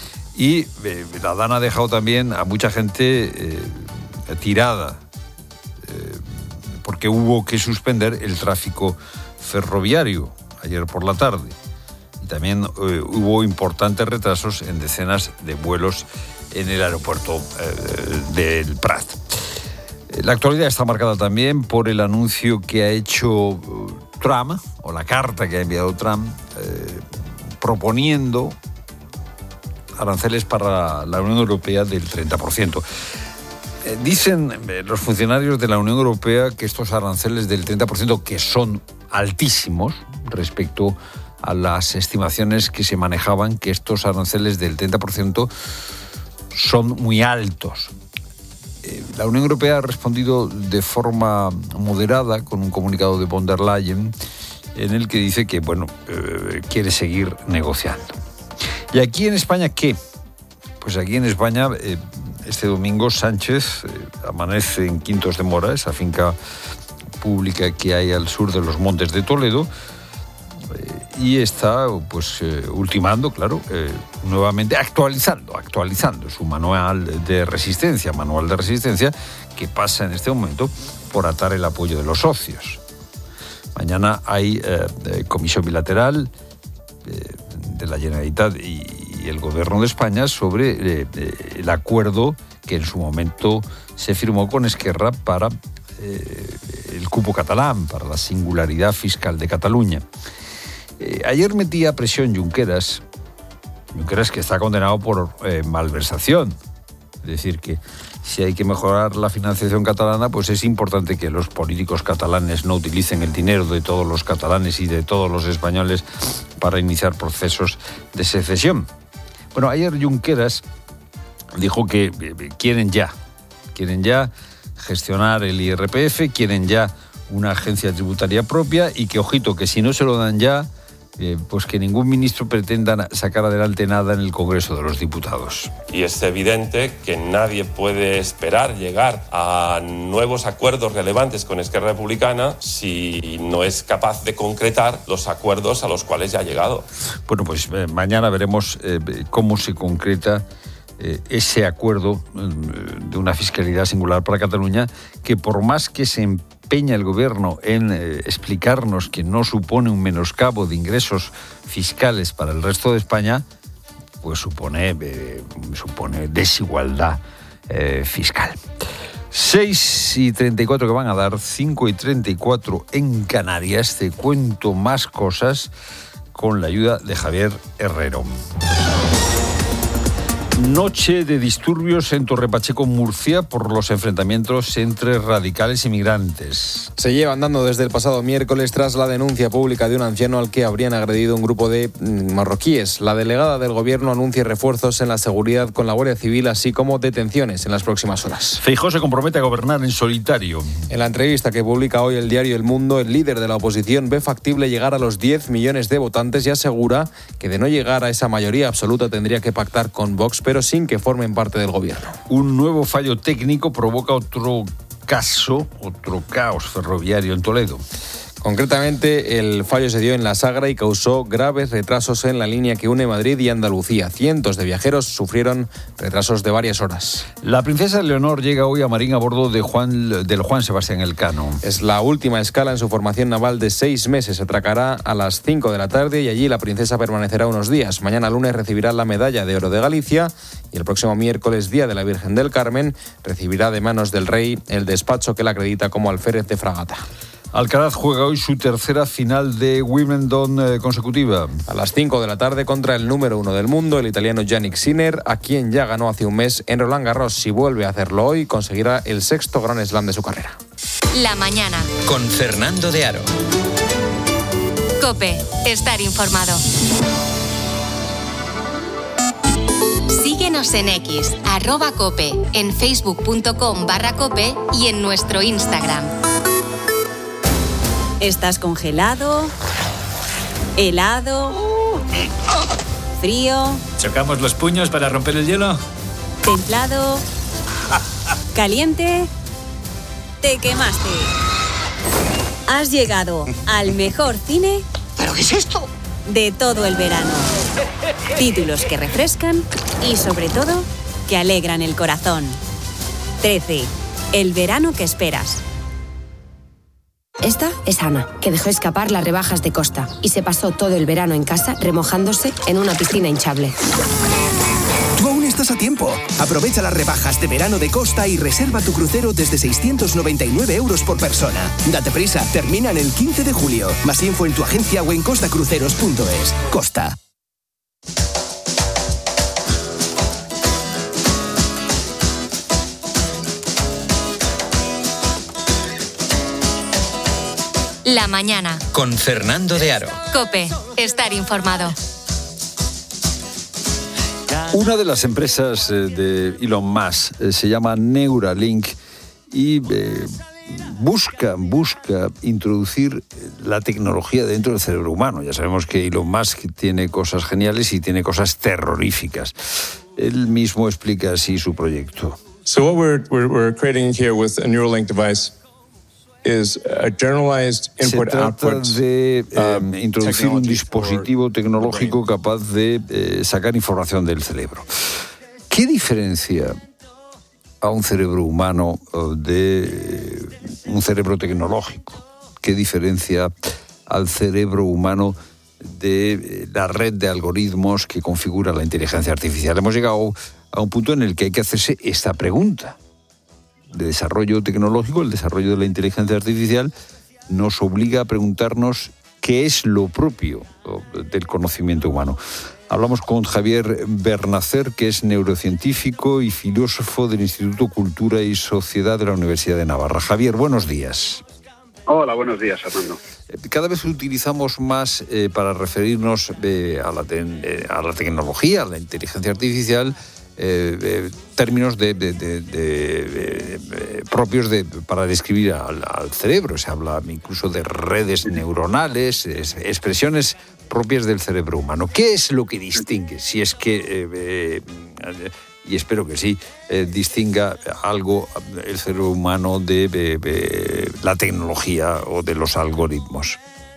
[SPEAKER 1] Y eh, la dana ha dejado también a mucha gente eh, tirada, eh, porque hubo que suspender el tráfico ferroviario ayer por la tarde. Y también eh, hubo importantes retrasos en decenas de vuelos en el aeropuerto eh, del Prat. La actualidad está marcada también por el anuncio que ha hecho Trump, o la carta que ha enviado Trump, eh, proponiendo aranceles para la Unión Europea del treinta por ciento. Eh, dicen eh, los funcionarios de la Unión Europea que estos aranceles del treinta por ciento, que son altísimos respecto a las estimaciones que se manejaban, que estos aranceles del treinta por ciento son muy altos. Eh, la Unión Europea ha respondido de forma moderada con un comunicado de von der Leyen en el que dice que, bueno, eh, quiere seguir negociando. ¿Y aquí en España qué? Pues aquí en España, eh, este domingo Sánchez eh, amanece en Quintos de Mora, esa finca pública que hay al sur de los Montes de Toledo, eh, y está pues eh, ultimando, claro, eh, nuevamente actualizando, actualizando su manual de resistencia, manual de resistencia que pasa en este momento por atar el apoyo de los socios. Mañana hay eh, comisión bilateral eh, de la Generalitat y, y el Gobierno de España sobre eh, el acuerdo que en su momento se firmó con Esquerra para eh, el cupo catalán, para la singularidad fiscal de Cataluña. Eh, ayer metía presión Junqueras, Junqueras que está condenado por eh, malversación. Es decir, que si hay que mejorar la financiación catalana, pues es importante que los políticos catalanes no utilicen el dinero de todos los catalanes y de todos los españoles para iniciar procesos de secesión. Bueno, ayer Junqueras dijo que eh, quieren ya, quieren ya gestionar el I R P F, quieren ya una agencia tributaria propia y que, ojito, que si no se lo dan ya, eh, pues que ningún ministro pretenda sacar adelante nada en el Congreso de los Diputados.
[SPEAKER 4] Y es evidente que nadie puede esperar llegar a nuevos acuerdos relevantes con Esquerra Republicana si no es capaz de concretar los acuerdos a los cuales ya ha llegado.
[SPEAKER 1] Bueno, pues eh, mañana veremos eh, cómo se concreta eh, ese acuerdo eh, de una fiscalidad singular para Cataluña, que por más que se empeña el gobierno en eh, explicarnos que no supone un menoscabo de ingresos fiscales para el resto de España, pues supone, eh, supone desigualdad eh, fiscal. seis y treinta y cuatro que van a dar, cinco y treinta y cuatro en Canarias. Te cuento más cosas con la ayuda de Javier Herrero. Noche de disturbios en Torrepacheco, Murcia, por los enfrentamientos entre radicales y migrantes.
[SPEAKER 6] Se llevan dando desde el pasado miércoles tras la denuncia pública de un anciano al que habrían agredido un grupo de marroquíes. La delegada del gobierno anuncia refuerzos en la seguridad con la Guardia Civil, así como detenciones en las próximas horas.
[SPEAKER 1] Feijóo se compromete a gobernar en solitario.
[SPEAKER 6] En la entrevista que publica hoy el diario El Mundo, el líder de la oposición ve factible llegar a los diez millones de votantes y asegura que de no llegar a esa mayoría absoluta tendría que pactar con Vox, pero sin que formen parte del gobierno.
[SPEAKER 1] Un nuevo fallo técnico provoca otro caso, otro caos ferroviario en Toledo.
[SPEAKER 6] Concretamente, el fallo se dio en La Sagra y causó graves retrasos en la línea que une Madrid y Andalucía. Cientos de viajeros sufrieron retrasos de varias horas.
[SPEAKER 1] La princesa Leonor llega hoy a Marín a bordo de Juan, del Juan Sebastián Elcano.
[SPEAKER 6] Es la última escala en su formación naval de seis meses. Atracará a las cinco de la tarde y allí la princesa permanecerá unos días. Mañana lunes recibirá la medalla de oro de Galicia y el próximo miércoles, Día de la Virgen del Carmen, recibirá de manos del rey el despacho que la acredita como alférez de fragata.
[SPEAKER 1] Alcaraz juega hoy su tercera final de Wimbledon eh, consecutiva.
[SPEAKER 6] A las cinco de la tarde contra el número uno del mundo, el italiano Jannik Sinner, a quien ya ganó hace un mes en Roland Garros. Si vuelve a hacerlo hoy, conseguirá el sexto Grand Slam de su carrera.
[SPEAKER 7] La mañana.
[SPEAKER 21] Con Fernando de Aro.
[SPEAKER 7] COPE. Estar informado. Síguenos en X, arroba COPE, en facebook.com barra COPE y en nuestro Instagram.
[SPEAKER 2] ¿Estás congelado? ¿Helado? ¿Frío?
[SPEAKER 22] ¿Chocamos los puños para romper el hielo?
[SPEAKER 2] ¿Templado? ¿Caliente? ¡Te quemaste! Has llegado al mejor cine...
[SPEAKER 23] ¿Pero qué es esto?
[SPEAKER 2] De todo el verano. Títulos que refrescan y, sobre todo, que alegran el corazón. trece. El verano que esperas.
[SPEAKER 24] Esta es Ana, que dejó escapar las rebajas de Costa y se pasó todo el verano en casa remojándose en una piscina hinchable.
[SPEAKER 25] Tú aún estás a tiempo. Aprovecha las rebajas de verano de Costa y reserva tu crucero desde seiscientos noventa y nueve euros por persona. Date prisa, terminan el quince de julio. Más info en tu agencia o en costacruceros punto es. Costa.
[SPEAKER 7] La mañana.
[SPEAKER 21] Con Fernando de Aro.
[SPEAKER 7] COPE. Estar informado.
[SPEAKER 1] Una de las empresas de Elon Musk eh, se llama Neuralink y eh, busca, busca introducir la tecnología dentro del cerebro humano. Ya sabemos que Elon Musk tiene cosas geniales y tiene cosas terroríficas. Él mismo explica así su proyecto.
[SPEAKER 26] So what we're, we're, we're creating here with a Neuralink device is a generalized input,
[SPEAKER 1] Se trata
[SPEAKER 26] output,
[SPEAKER 1] de eh,
[SPEAKER 26] um,
[SPEAKER 1] introducir un dispositivo tecnológico capaz de eh, sacar información del cerebro. ¿Qué diferencia a un cerebro humano de eh, un cerebro tecnológico? ¿Qué diferencia al cerebro humano de eh, la red de algoritmos que configura la inteligencia artificial? Hemos llegado a un punto en el que hay que hacerse esta pregunta. De desarrollo tecnológico, el desarrollo de la inteligencia artificial nos obliga a preguntarnos qué es lo propio del conocimiento humano. Hablamos con Javier Bernacer, que es neurocientífico y filósofo del Instituto Cultura y Sociedad de la Universidad de Navarra. Javier, buenos días.
[SPEAKER 27] Hola, buenos días, Fernando.
[SPEAKER 1] Cada vez utilizamos más eh, para referirnos eh, a, la te- eh, a la tecnología, a la inteligencia artificial, Eh, eh, términos de, de, de, de, de, de, propios de, para describir al, al cerebro. Se habla incluso de redes neuronales, es, expresiones propias del cerebro humano. ¿Qué es lo que distingue? Si es que, eh, eh, y espero que sí, eh, distinga algo el cerebro humano de, de, de la tecnología o de los algoritmos.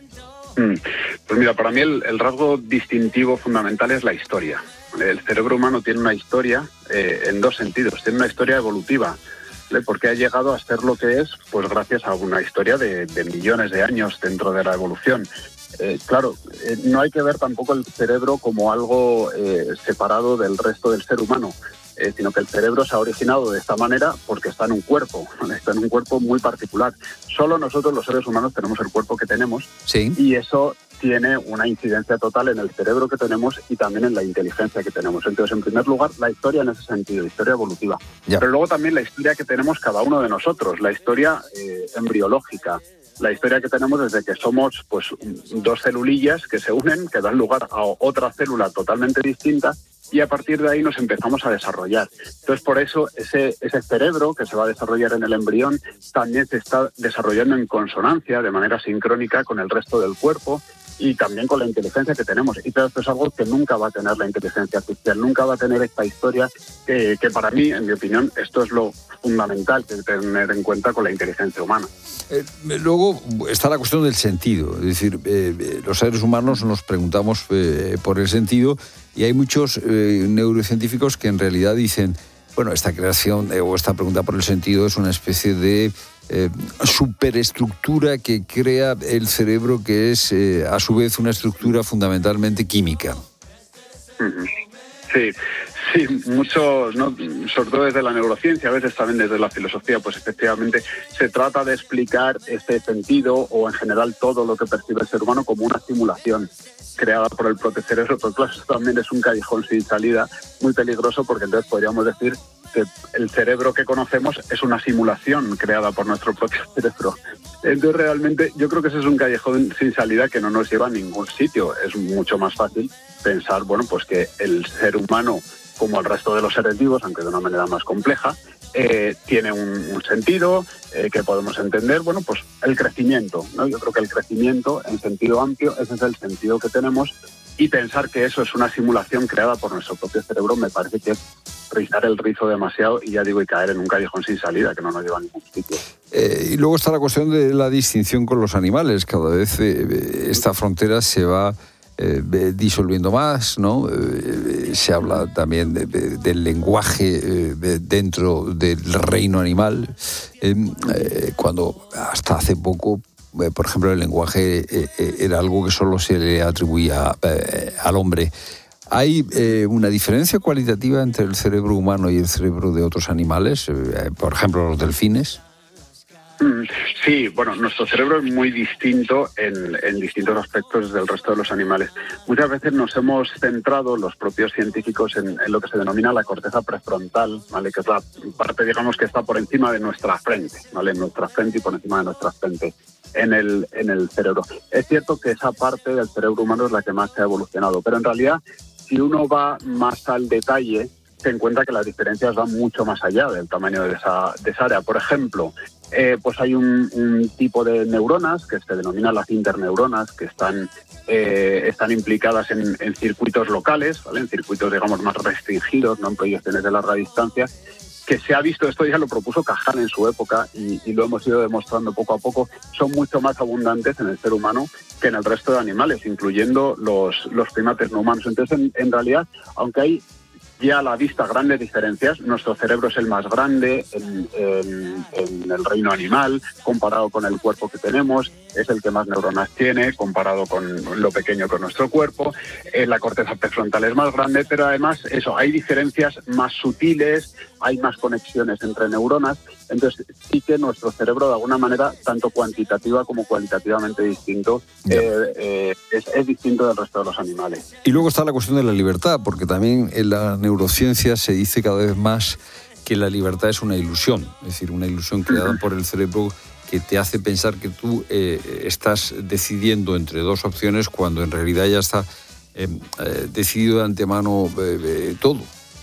[SPEAKER 27] Pues mira, para mí el, el rasgo distintivo fundamental es la historia. El cerebro humano tiene una historia eh, en dos sentidos. Tiene una historia evolutiva, ¿vale? Porque ha llegado a ser lo que es, pues gracias a una historia de, de millones de años dentro de la evolución. Eh, claro, eh, no hay que ver tampoco el cerebro como algo eh, separado del resto del ser humano, eh, sino que el cerebro se ha originado de esta manera porque está en un cuerpo, ¿vale? Está en un cuerpo muy particular. Solo nosotros los seres humanos tenemos el cuerpo que tenemos,
[SPEAKER 1] sí.
[SPEAKER 27] Y eso tiene una incidencia total en el cerebro que tenemos y también en la inteligencia que tenemos. Entonces, en primer lugar, la historia en ese sentido, historia evolutiva.
[SPEAKER 1] Ya.
[SPEAKER 27] Pero luego también la historia que tenemos cada uno de nosotros, la historia eh, embriológica, la historia que tenemos desde que somos pues dos celulillas que se unen, que dan lugar a otra célula totalmente distinta, y a partir de ahí nos empezamos a desarrollar. Entonces, por eso, ese, ese cerebro que se va a desarrollar en el embrión también se está desarrollando en consonancia, de manera sincrónica con el resto del cuerpo y también con la inteligencia que tenemos. Y todo esto es algo que nunca va a tener la inteligencia artificial, nunca va a tener esta historia que, que para mí, en mi opinión, esto es lo fundamental que tener en cuenta con la inteligencia humana.
[SPEAKER 1] Eh, luego está la cuestión del sentido, es decir, eh, los seres humanos nos preguntamos eh, por el sentido y hay muchos eh, neurocientíficos que en realidad dicen, bueno, esta creación eh, o esta pregunta por el sentido es una especie de eh, superestructura que crea el cerebro, que es eh, a su vez una estructura fundamentalmente química.
[SPEAKER 27] Sí, Sí, mucho, ¿no? Sobre todo desde la neurociencia, a veces también desde la filosofía, pues efectivamente se trata de explicar este sentido o en general todo lo que percibe el ser humano como una simulación creada por el propio cerebro, pero claro, eso también es un callejón sin salida muy peligroso, porque entonces podríamos decir que el cerebro que conocemos es una simulación creada por nuestro propio cerebro. Entonces realmente yo creo que ese es un callejón sin salida que no nos lleva a ningún sitio. Es mucho más fácil pensar, bueno, pues que el ser humano, como el resto de los seres vivos, aunque de una manera más compleja, eh, tiene un, un sentido eh, que podemos entender, bueno, pues el crecimiento, ¿no? Yo creo que el crecimiento, en sentido amplio, ese es el sentido que tenemos, y pensar que eso es una simulación creada por nuestro propio cerebro me parece que es rizar el rizo demasiado y, ya digo, y caer en un callejón sin salida que no nos lleva a ningún sitio.
[SPEAKER 1] Eh, y luego está la cuestión de la distinción con los animales. Cada vez eh, esta frontera se va eh, disolviendo más, ¿no? Eh, se habla también de, de, del lenguaje eh, de, dentro del reino animal, eh, eh, cuando hasta hace poco, eh, por ejemplo, el lenguaje eh, eh, era algo que solo se le atribuía eh, al hombre. ¿Hay eh, una diferencia cualitativa entre el cerebro humano y el cerebro de otros animales? Eh, por ejemplo, los delfines.
[SPEAKER 27] Sí, bueno, nuestro cerebro es muy distinto en, en distintos aspectos del resto de los animales. Muchas veces nos hemos centrado, los propios científicos, en, en lo que se denomina la corteza prefrontal, ¿vale? Que es la parte, digamos, que está por encima de nuestra frente, ¿vale? En nuestra frente y por encima de nuestra frente en el, en el cerebro. Es cierto que esa parte del cerebro humano es la que más se ha evolucionado, pero en realidad, si uno va más al detalle, se encuentra que las diferencias van mucho más allá del tamaño de esa, de esa área. Por ejemplo, eh, pues hay un, un tipo de neuronas que se denominan las interneuronas, que están, eh, están implicadas en, en circuitos locales, ¿vale? En circuitos, digamos, más restringidos, no en proyecciones de larga distancia, que se ha visto, esto ya lo propuso Cajal en su época y, y lo hemos ido demostrando poco a poco, son mucho más abundantes en el ser humano que en el resto de animales, incluyendo los, los primates no humanos. Entonces, en, en realidad, aunque hay ya a la vista grandes diferencias, nuestro cerebro es el más grande en, en, en el reino animal, comparado con el cuerpo que tenemos, es el que más neuronas tiene, comparado con lo pequeño que es nuestro cuerpo, eh, la corteza prefrontal es más grande, pero además eso, hay diferencias más sutiles, hay más conexiones entre neuronas, entonces sí que nuestro cerebro de alguna manera, tanto cuantitativa como cualitativamente distinto, eh, eh, es, es distinto del resto de los animales.
[SPEAKER 1] Y luego está la cuestión de la libertad, porque también en la neurociencia se dice cada vez más que la libertad es una ilusión, es decir, una ilusión creada por el cerebro que te hace pensar que tú eh, estás decidiendo entre dos opciones cuando en realidad ya está eh, eh, decidido de antemano eh, eh, todo.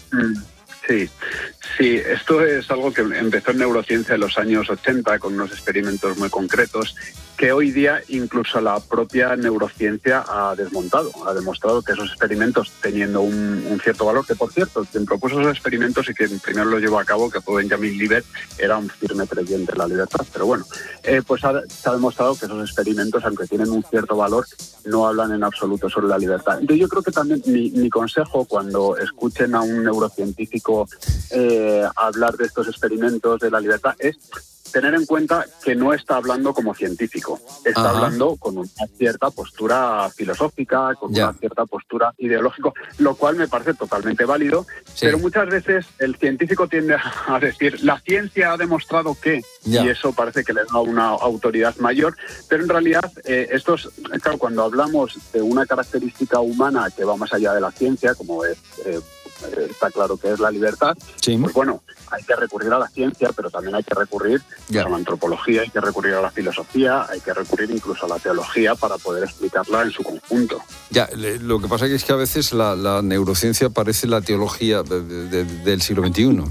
[SPEAKER 27] Sí, sí, esto es algo que empezó en neurociencia en los años ochenta con unos experimentos muy concretos que hoy día incluso la propia neurociencia ha desmontado, ha demostrado que esos experimentos, teniendo un, un cierto valor, que por cierto, quien propuso esos experimentos y quien primero lo llevó a cabo, que fue Benjamin Libet, era un firme creyente de la libertad, pero bueno, eh, pues ha, se ha demostrado que esos experimentos, aunque tienen un cierto valor, no hablan en absoluto sobre la libertad. Entonces yo creo que también mi, mi consejo cuando escuchen a un neurocientífico eh, hablar de estos experimentos de la libertad es tener en cuenta que no está hablando como científico, está Ajá. hablando con una cierta postura filosófica, con ya. una cierta postura ideológica, lo cual me parece totalmente válido, sí. pero muchas veces el científico tiende a decir, la ciencia ha demostrado que, ya. y eso parece que le da una autoridad mayor, pero en realidad eh, esto es, claro, cuando hablamos de una característica humana que va más allá de la ciencia, como es... Eh, está claro que es la libertad, sí. pues bueno, hay que recurrir a la ciencia, pero también hay que recurrir yeah. a la antropología, hay que recurrir a la filosofía, hay que recurrir incluso a la teología para poder explicarla en su conjunto.
[SPEAKER 1] Ya, lo que pasa es que a veces la, la neurociencia parece la teología de, de, del siglo veintiuno.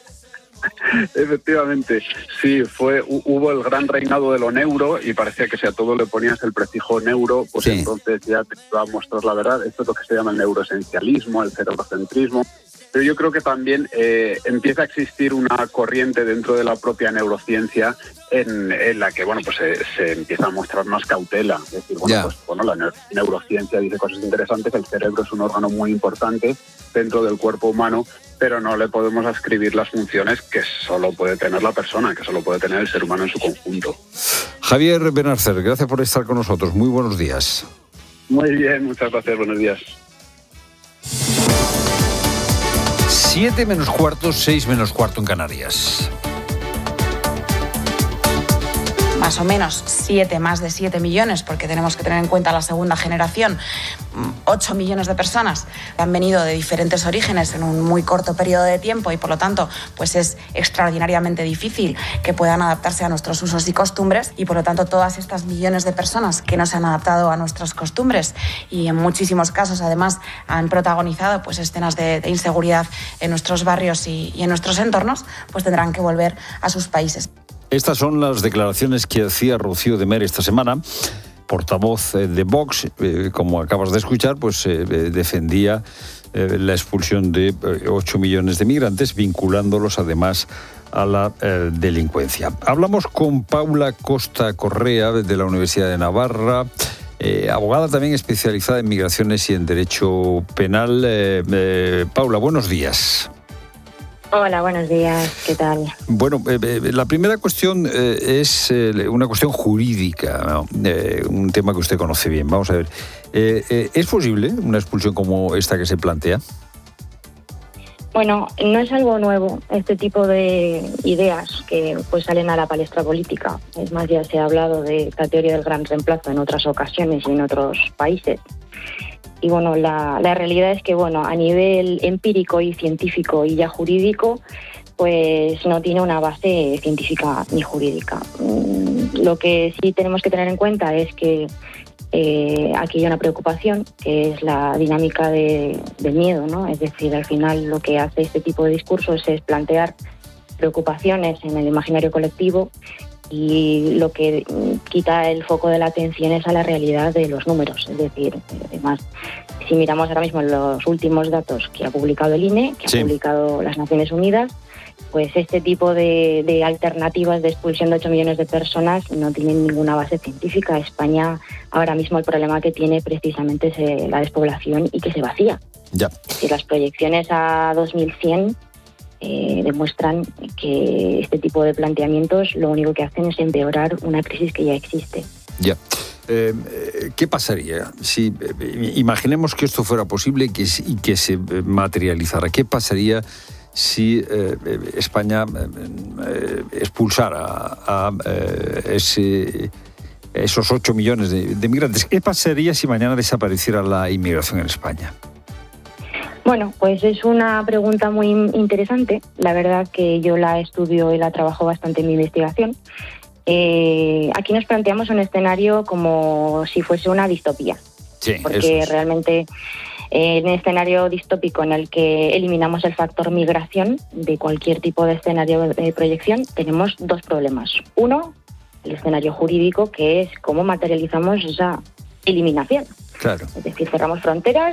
[SPEAKER 27] Efectivamente, sí, fue hubo el gran reinado de lo neuro y parecía que si a todo le ponías el prefijo neuro, pues sí. entonces ya te va a mostrar la verdad. Esto es lo que se llama el neuroesencialismo, el cerebrocentrismo. Pero yo creo que también eh, empieza a existir una corriente dentro de la propia neurociencia en, en la que, bueno, pues se, se empieza a mostrar más cautela. Es decir, bueno, yeah. pues bueno, la neurociencia dice cosas interesantes, el cerebro es un órgano muy importante dentro del cuerpo humano, pero no le podemos ascribir las funciones que solo puede tener la persona, que solo puede tener el ser humano en su conjunto.
[SPEAKER 1] Javier Benarcer, gracias por estar con nosotros. Muy buenos días.
[SPEAKER 27] Muy bien, muchas gracias, buenos días.
[SPEAKER 1] Siete menos cuarto, seis menos cuarto en Canarias.
[SPEAKER 3] Más o menos siete, más de siete millones, porque tenemos que tener en cuenta la segunda generación, ocho millones de personas que han venido de diferentes orígenes en un muy corto periodo de tiempo y por lo tanto pues es extraordinariamente difícil que puedan adaptarse a nuestros usos y costumbres y por lo tanto todas estas millones de personas que no se han adaptado a nuestras costumbres y en muchísimos casos además han protagonizado pues escenas de, de inseguridad en nuestros barrios y, y en nuestros entornos, pues tendrán que volver a sus países.
[SPEAKER 1] Estas son las declaraciones que hacía Rocío de Mer esta semana, portavoz de Vox, eh, como acabas de escuchar, pues eh, defendía eh, la expulsión de eh, ocho millones de migrantes, vinculándolos además a la eh, delincuencia. Hablamos con Paula Costa Correa, de la Universidad de Navarra, eh, abogada también especializada en migraciones y en derecho penal. Eh, eh, Paula, buenos días.
[SPEAKER 5] Hola, buenos días, ¿qué tal?
[SPEAKER 1] Bueno, eh, eh, la primera cuestión eh, es eh, una cuestión jurídica, ¿no? eh, un tema que usted conoce bien. Vamos a ver, eh, eh, ¿es posible una expulsión como esta que se plantea?
[SPEAKER 5] Bueno, no es algo nuevo este tipo de ideas que pues salen a la palestra política. Es más, ya se ha hablado de la teoría del gran reemplazo en otras ocasiones y en otros países. Y bueno, la, la realidad es que bueno, a nivel empírico y científico y ya jurídico, pues no tiene una base científica ni jurídica. Lo que sí tenemos que tener en cuenta es que eh, aquí hay una preocupación, que es la dinámica de, del miedo, ¿no? Es decir, al final lo que hace este tipo de discursos es plantear preocupaciones en el imaginario colectivo y lo que quita el foco de la atención es a la realidad de los números. Es decir, además, si miramos ahora mismo los últimos datos que ha publicado el I N E, que sí. ha publicado las Naciones Unidas, pues este tipo de, de alternativas de expulsión de ocho millones de personas no tienen ninguna base científica. España ahora mismo el problema que tiene precisamente es eh, la despoblación y que se vacía.
[SPEAKER 1] Ya.
[SPEAKER 5] Es decir, las proyecciones a dos mil cien Eh, demuestran que este tipo de planteamientos lo único que hacen es empeorar una crisis que ya existe.
[SPEAKER 1] Ya. Eh, ¿Qué pasaría si eh, imaginemos que esto fuera posible y que, y que se materializara? ¿Qué pasaría si eh, España eh, expulsara a, a eh, ese, esos ocho millones de, de migrantes? ¿Qué pasaría si mañana desapareciera la inmigración en España?
[SPEAKER 5] Bueno, pues es una pregunta muy interesante. La verdad que yo la estudio y la trabajo bastante en mi investigación. Eh, aquí nos planteamos un escenario como si fuese una distopía.
[SPEAKER 1] Sí,
[SPEAKER 5] porque
[SPEAKER 1] eso es.
[SPEAKER 5] realmente eh, en un escenario distópico en el que eliminamos el factor migración de cualquier tipo de escenario de proyección, tenemos dos problemas. Uno, el escenario jurídico, que es cómo materializamos esa eliminación.
[SPEAKER 1] Claro.
[SPEAKER 5] Es decir, cerramos fronteras.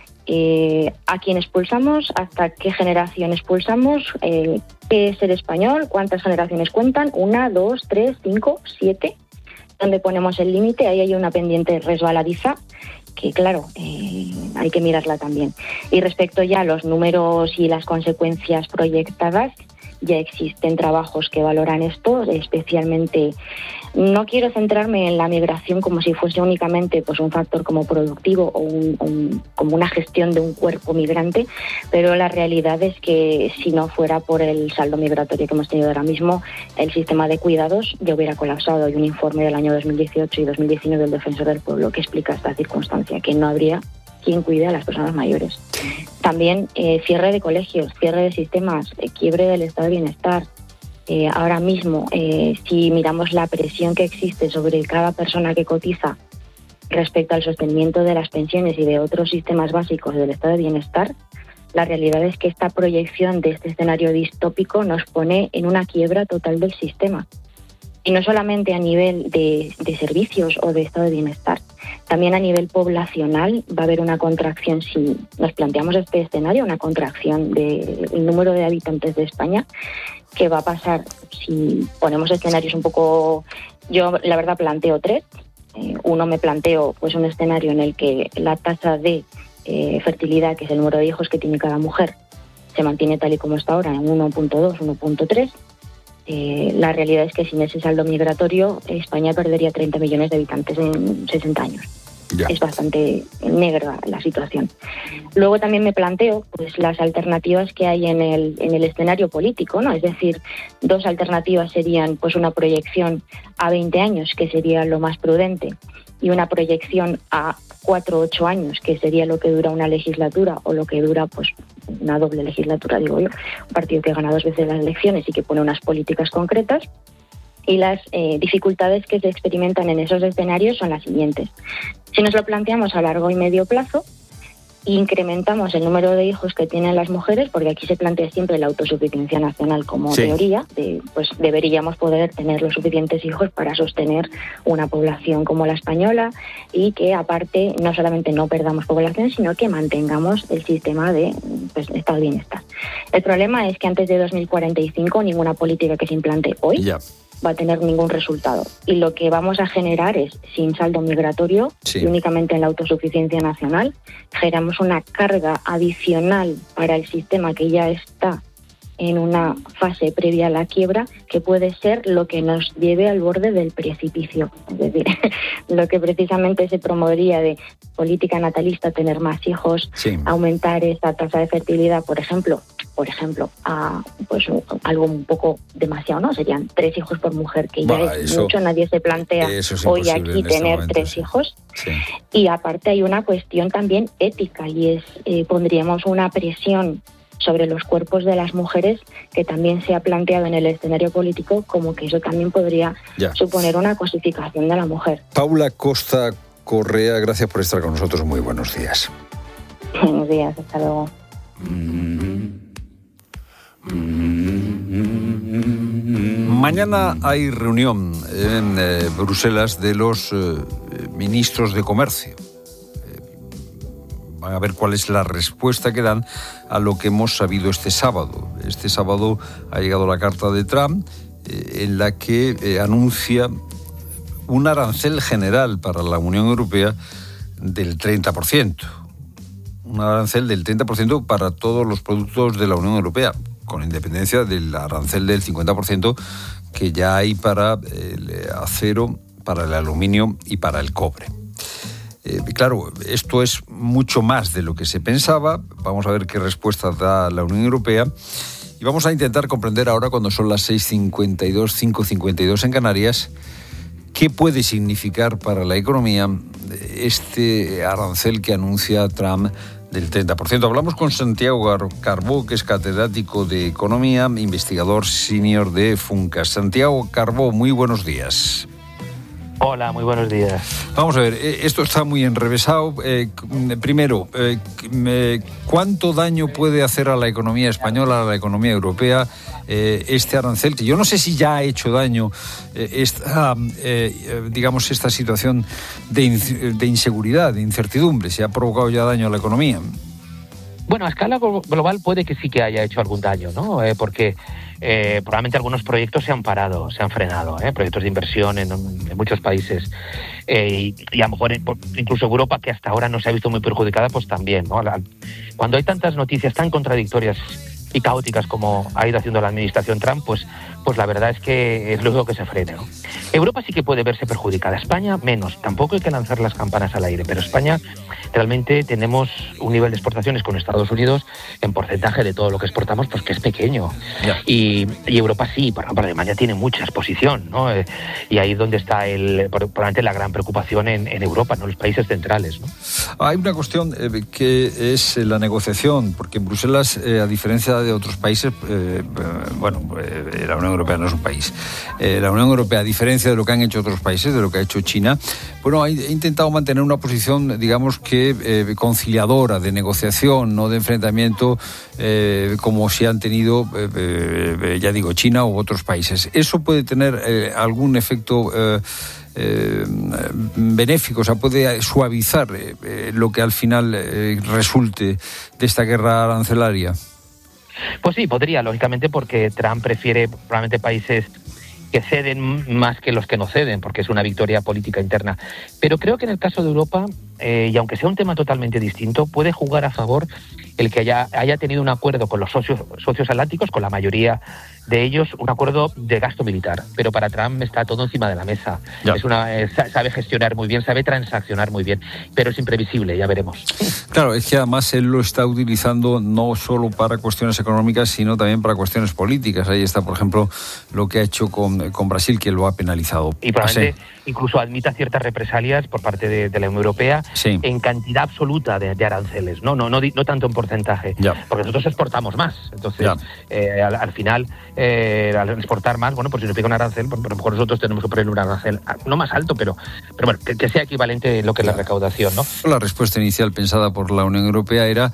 [SPEAKER 5] Eh, ¿A quién expulsamos? ¿Hasta qué generación expulsamos? Eh, ¿Qué es el español? ¿Cuántas generaciones cuentan? ¿Una, dos, tres, cinco, siete? ¿Dónde ponemos el límite? Ahí hay una pendiente resbaladiza que, claro, eh, hay que mirarla también. Y respecto ya a los números y las consecuencias proyectadas, ya existen trabajos que valoran esto, especialmente. No quiero centrarme en la migración como si fuese únicamente pues, un factor como productivo o un, un, como una gestión de un cuerpo migrante, pero la realidad es que si no fuera por el saldo migratorio que hemos tenido ahora mismo, el sistema de cuidados ya hubiera colapsado. Hay un informe del año dos mil dieciocho y dos mil diecinueve del Defensor del Pueblo que explica esta circunstancia, que no habría quien cuide a las personas mayores. También eh, cierre de colegios, cierre de sistemas, eh, quiebre del estado de bienestar. Eh, ahora mismo, eh, si miramos la presión que existe sobre cada persona que cotiza respecto al sostenimiento de las pensiones y de otros sistemas básicos del estado de bienestar, la realidad es que esta proyección de este escenario distópico nos pone en una quiebra total del sistema. Y no solamente a nivel de, de servicios o de estado de bienestar, también a nivel poblacional va a haber una contracción, si nos planteamos este escenario, una contracción del número de habitantes de España, que va a pasar, si ponemos escenarios un poco, yo la verdad planteo tres. Eh, uno me planteo pues un escenario en el que la tasa de eh, fertilidad, que es el número de hijos que tiene cada mujer, se mantiene tal y como está ahora, en uno punto dos, uno punto tres. Eh, la realidad es que sin ese saldo migratorio España perdería treinta millones de habitantes en sesenta años. yeah. es bastante negra la situación. Luego también me planteo pues las alternativas que hay en el, en el escenario político, ¿no? Es decir, dos alternativas serían pues una proyección a veinte años, que sería lo más prudente, y una proyección a cuatro o ocho años, que sería lo que dura una legislatura o lo que dura pues una doble legislatura, digo yo, un partido que gana dos veces las elecciones y que pone unas políticas concretas. Y las eh, dificultades que se experimentan en esos escenarios son las siguientes. Si nos lo planteamos a largo y medio plazo, incrementamos el número de hijos que tienen las mujeres, porque aquí se plantea siempre la autosuficiencia nacional como sí. teoría, de, pues deberíamos poder tener los suficientes hijos para sostener una población como la española y que aparte no solamente no perdamos población, sino que mantengamos el sistema de pues, estado de bienestar. El problema es que antes de dos mil cuarenta y cinco ninguna política que se implante hoy yeah. va a tener ningún resultado. Y lo que vamos a generar es, sin saldo migratorio, sí. y únicamente en la autosuficiencia nacional, generamos una carga adicional para el sistema que ya está en una fase previa a la quiebra, que puede ser lo que nos lleve al borde del precipicio. Es decir, lo que precisamente se promovería de política natalista, tener más hijos, sí. aumentar esta tasa de fertilidad, por ejemplo, por ejemplo, a pues algo un poco demasiado, ¿no? Serían tres hijos por mujer, que bah, ya es eso, mucho, nadie se plantea hoy aquí tener momento, tres sí. hijos. Sí. Y aparte hay una cuestión también ética, y es, eh, pondríamos una presión sobre los cuerpos de las mujeres, que también se ha planteado en el escenario político como que eso también podría ya. suponer una cosificación de la mujer.
[SPEAKER 1] Paula Costa Correa, gracias por estar con nosotros. Muy buenos días.
[SPEAKER 5] Buenos días, hasta luego.
[SPEAKER 1] Mañana hay reunión en eh, Bruselas de los eh, ministros de Comercio. Van a ver cuál es la respuesta que dan a lo que hemos sabido este sábado. Este sábado ha llegado la carta de Trump eh, en la que eh, anuncia un arancel general para la Unión Europea del treinta por ciento. Un arancel del treinta por ciento para todos los productos de la Unión Europea, con independencia del arancel del cincuenta por ciento que ya hay para el acero, para el aluminio y para el cobre. Eh, claro, esto es mucho más de lo que se pensaba. Vamos a ver qué respuesta da la Unión Europea. Y vamos a intentar comprender ahora, cuando son las seis cincuenta y dos, cinco cincuenta y dos en Canarias, qué puede significar para la economía este arancel que anuncia Trump del treinta por ciento. Hablamos con Santiago Carbó, que es catedrático de Economía, investigador senior de Funcas. Santiago Carbó, muy buenos días.
[SPEAKER 8] Hola, muy buenos días.
[SPEAKER 1] Vamos a ver, esto está muy enrevesado. Eh, primero, eh, ¿cuánto daño puede hacer a la economía española, a la economía europea, eh, este arancel? Que yo no sé si ya ha hecho daño eh, esta, eh, digamos, esta situación de, in- de inseguridad, de incertidumbre. ¿Se ha provocado ya daño a la economía?
[SPEAKER 8] Bueno, a escala global puede que sí que haya hecho algún daño, ¿no? Eh, porque eh, probablemente algunos proyectos se han parado, se han frenado, ¿eh? Proyectos de inversión en, en muchos países. Eh, y, y a lo mejor incluso Europa, que hasta ahora no se ha visto muy perjudicada, pues también, ¿no? Cuando hay tantas noticias tan contradictorias y caóticas como ha ido haciendo la administración Trump, pues, pues la verdad es que es lógico que se frene, ¿no? Europa sí que puede verse perjudicada, España menos. Tampoco hay que lanzar las campanas al aire, pero España realmente tenemos un nivel de exportaciones con Estados Unidos en porcentaje de todo lo que exportamos, pues que es pequeño. Yeah. Y, y Europa sí, por ejemplo, Alemania tiene mucha exposición, ¿no? Eh, y ahí es donde está el, probablemente la gran preocupación en, en Europa, ¿no? Los países centrales, ¿no?
[SPEAKER 1] Hay una cuestión eh, que es la negociación, porque en Bruselas, eh, a diferencia de otros países, eh, bueno, eh, la Unión Europea no es un país. Eh, la Unión Europea, a diferencia de lo que han hecho otros países, de lo que ha hecho China, bueno, ha intentado mantener una posición, digamos que eh, conciliadora, de negociación, no de enfrentamiento, eh, como si han tenido, eh, eh, ya digo, China u otros países. ¿Eso puede tener eh, algún efecto eh, eh, benéfico? O sea, ¿puede suavizar eh, lo que al final eh, resulte de esta guerra arancelaria?
[SPEAKER 8] Pues sí, podría, lógicamente, porque Trump prefiere probablemente países que ceden más que los que no ceden, porque es una victoria política interna. Pero creo que en el caso de Europa, eh, y aunque sea un tema totalmente distinto, puede jugar a favor el que haya, haya tenido un acuerdo con los socios, socios atlánticos, con la mayoría de ellos, un acuerdo de gasto militar. Pero para Trump está todo encima de la mesa. Es una, eh, sabe gestionar muy bien, sabe transaccionar muy bien, pero es imprevisible, ya veremos.
[SPEAKER 1] Claro, es que además él lo está utilizando no solo para cuestiones económicas, sino también para cuestiones políticas. Ahí está, por ejemplo, lo que ha hecho con, con Brasil, que lo ha penalizado.
[SPEAKER 8] Y probablemente incluso admita ciertas represalias por parte de, de la Unión Europea, sí, en cantidad absoluta de, de aranceles, no, no, no, no tanto en porcentaje, ya, porque nosotros exportamos más. Entonces, eh, al, al final, eh, al exportar más, bueno, pues significa un arancel, pero a lo mejor nosotros tenemos que poner un arancel no más alto, pero, pero bueno, que, que sea equivalente lo que es la recaudación, ¿no?
[SPEAKER 1] La respuesta inicial pensada por la Unión Europea era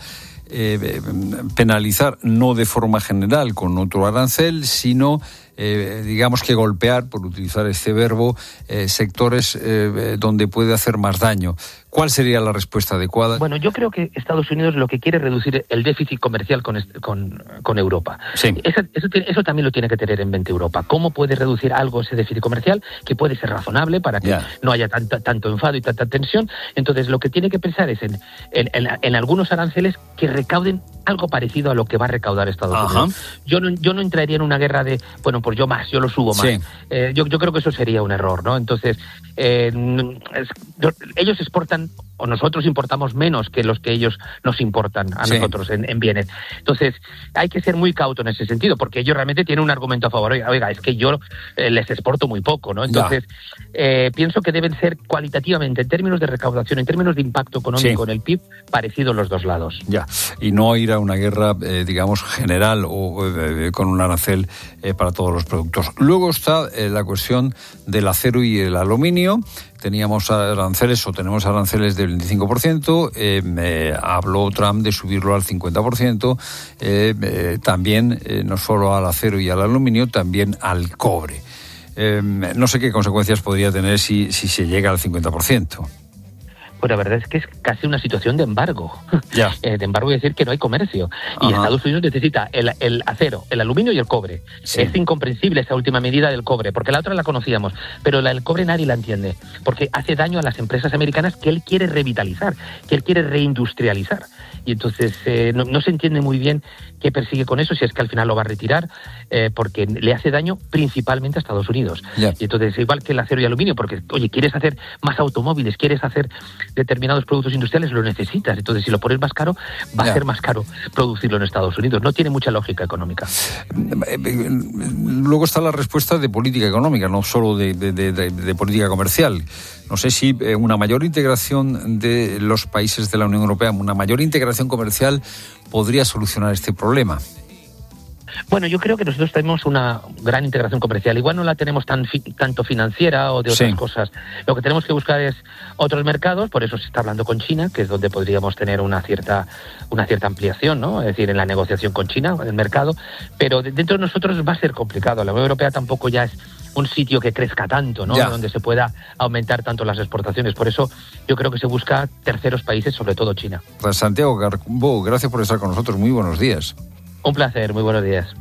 [SPEAKER 1] eh, penalizar no de forma general con otro arancel, sino Eh, digamos que golpear, por utilizar este verbo, eh, sectores eh, donde puede hacer más daño. ¿Cuál sería la respuesta adecuada?
[SPEAKER 8] Bueno, yo creo que Estados Unidos lo que quiere es reducir el déficit comercial con, con, con Europa. Sí. Eso, eso, eso también lo tiene que tener en mente Europa. ¿Cómo puede reducir algo ese déficit comercial que puede ser razonable para que yeah. no haya tanto, tanto enfado y tanta tensión? Entonces, lo que tiene que pensar es en, en, en, en algunos aranceles que recauden algo parecido a lo que va a recaudar Estados Ajá. Unidos. Yo no, yo no entraría en una guerra de, bueno, pues yo más, yo lo subo más. Sí. Eh, yo, yo creo que eso sería un error, ¿no? Entonces, eh, es, ellos exportan, o nosotros importamos menos que los que ellos nos importan a sí. nosotros en, en bienes. Entonces, hay que ser muy cauto en ese sentido, porque ellos realmente tienen un argumento a favor. Oiga, oiga es que yo eh, les exporto muy poco, ¿no? Entonces, eh, pienso que deben ser cualitativamente, en términos de recaudación, en términos de impacto económico sí. en el P I B, parecidos los dos lados.
[SPEAKER 1] Ya, y no ir a una guerra, eh, digamos, general o eh, con un arancel eh, para todos los productos. Luego está eh, la cuestión del acero y el aluminio. Teníamos aranceles o tenemos aranceles del veinticinco por ciento, eh, eh, habló Trump de subirlo al cincuenta por ciento, eh, eh, también eh, no solo al acero y al aluminio, también al cobre. Eh, no sé qué consecuencias podría tener si, si se llega al cincuenta por ciento.
[SPEAKER 8] Pues la verdad es que es casi una situación de embargo.
[SPEAKER 1] Ya.
[SPEAKER 8] Eh, de embargo es decir que no hay comercio. Ajá. Y Estados Unidos necesita el, el acero, el aluminio y el cobre. Sí. Es incomprensible esa última medida del cobre, porque la otra la conocíamos, pero la del cobre nadie la entiende, porque hace daño a las empresas americanas que él quiere revitalizar, que él quiere reindustrializar. Y entonces eh, no, no se entiende muy bien qué persigue con eso, si es que al final lo va a retirar, eh, porque le hace daño principalmente a Estados Unidos. Yeah. Y entonces, igual que el acero y aluminio, porque, oye, quieres hacer más automóviles, quieres hacer determinados productos industriales, lo necesitas. Entonces, si lo pones más caro, va yeah. a ser más caro producirlo en Estados Unidos. No tiene mucha lógica económica.
[SPEAKER 1] Luego está la respuesta de política económica, no solo de, de, de, de, de política comercial. No sé si una mayor integración de los países de la Unión Europea, una mayor integración comercial podría solucionar este problema.
[SPEAKER 8] Bueno, yo creo que nosotros tenemos una gran integración comercial. Igual no la tenemos tan fi- tanto financiera o de otras sí. cosas. Lo que tenemos que buscar es otros mercados, por eso se está hablando con China, que es donde podríamos tener una cierta una cierta ampliación, ¿no? Es decir, en la negociación con China, en el mercado. Pero dentro de nosotros va a ser complicado. La Unión Europea tampoco ya es un sitio que crezca tanto, ¿no? Donde se pueda aumentar tanto las exportaciones. Por eso yo creo que se busca terceros países, sobre todo China.
[SPEAKER 1] Pues Santiago Carbó, gracias por estar con nosotros. Muy buenos días.
[SPEAKER 8] Un placer, muy buenos días.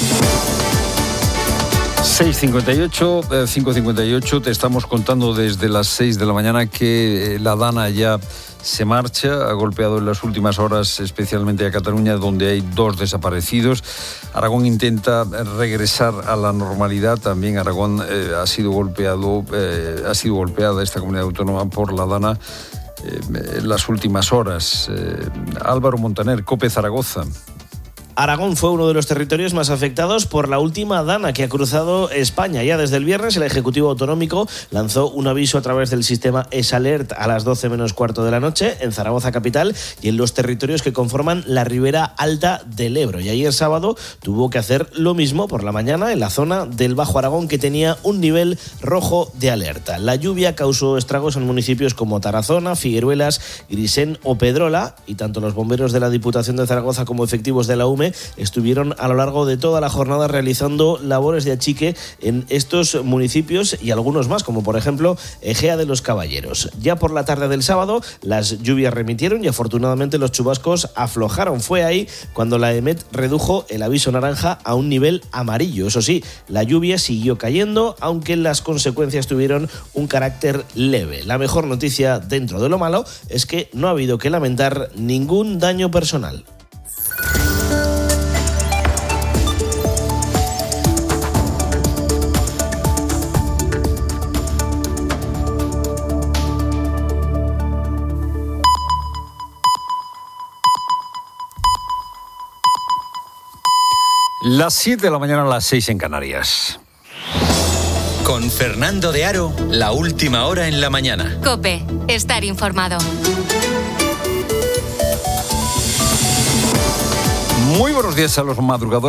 [SPEAKER 1] seis cincuenta y ocho, cinco cincuenta y ocho, te estamos contando desde las seis de la mañana que la Dana ya se marcha, ha golpeado en las últimas horas especialmente a Cataluña, donde hay dos desaparecidos. Aragón intenta regresar a la normalidad, también Aragón eh, ha sido golpeado, eh, ha sido golpeada esta comunidad autónoma por la Dana eh, en las últimas horas. Eh, Álvaro Montaner, COPE Zaragoza.
[SPEAKER 9] Aragón fue uno de los territorios más afectados por la última Dana que ha cruzado España. Ya desde el viernes el Ejecutivo Autonómico lanzó un aviso a través del sistema EsAlert a las doce menos cuarto de la noche en Zaragoza capital y en los territorios que conforman la ribera alta del Ebro. Y ayer sábado tuvo que hacer lo mismo por la mañana en la zona del Bajo Aragón, que tenía un nivel rojo de alerta. La lluvia causó estragos en municipios como Tarazona, Figueruelas, Grisén o Pedrola, y tanto los bomberos de la Diputación de Zaragoza como efectivos de la U M E estuvieron a lo largo de toda la jornada realizando labores de achique en estos municipios y algunos más, como por ejemplo Egea de los Caballeros. Ya por la tarde del sábado las lluvias remitieron y afortunadamente los chubascos aflojaron. Fue ahí cuando la EMET redujo el aviso naranja a un nivel amarillo. Eso sí, la lluvia siguió cayendo, aunque las consecuencias tuvieron un carácter leve. La mejor noticia dentro de lo malo es que no ha habido que lamentar ningún daño personal.
[SPEAKER 1] Las siete de la mañana, las seis en Canarias.
[SPEAKER 21] Con Fernando de Aro, la última hora en la mañana.
[SPEAKER 7] COPE, estar informado.
[SPEAKER 1] Muy buenos días a los madrugadores.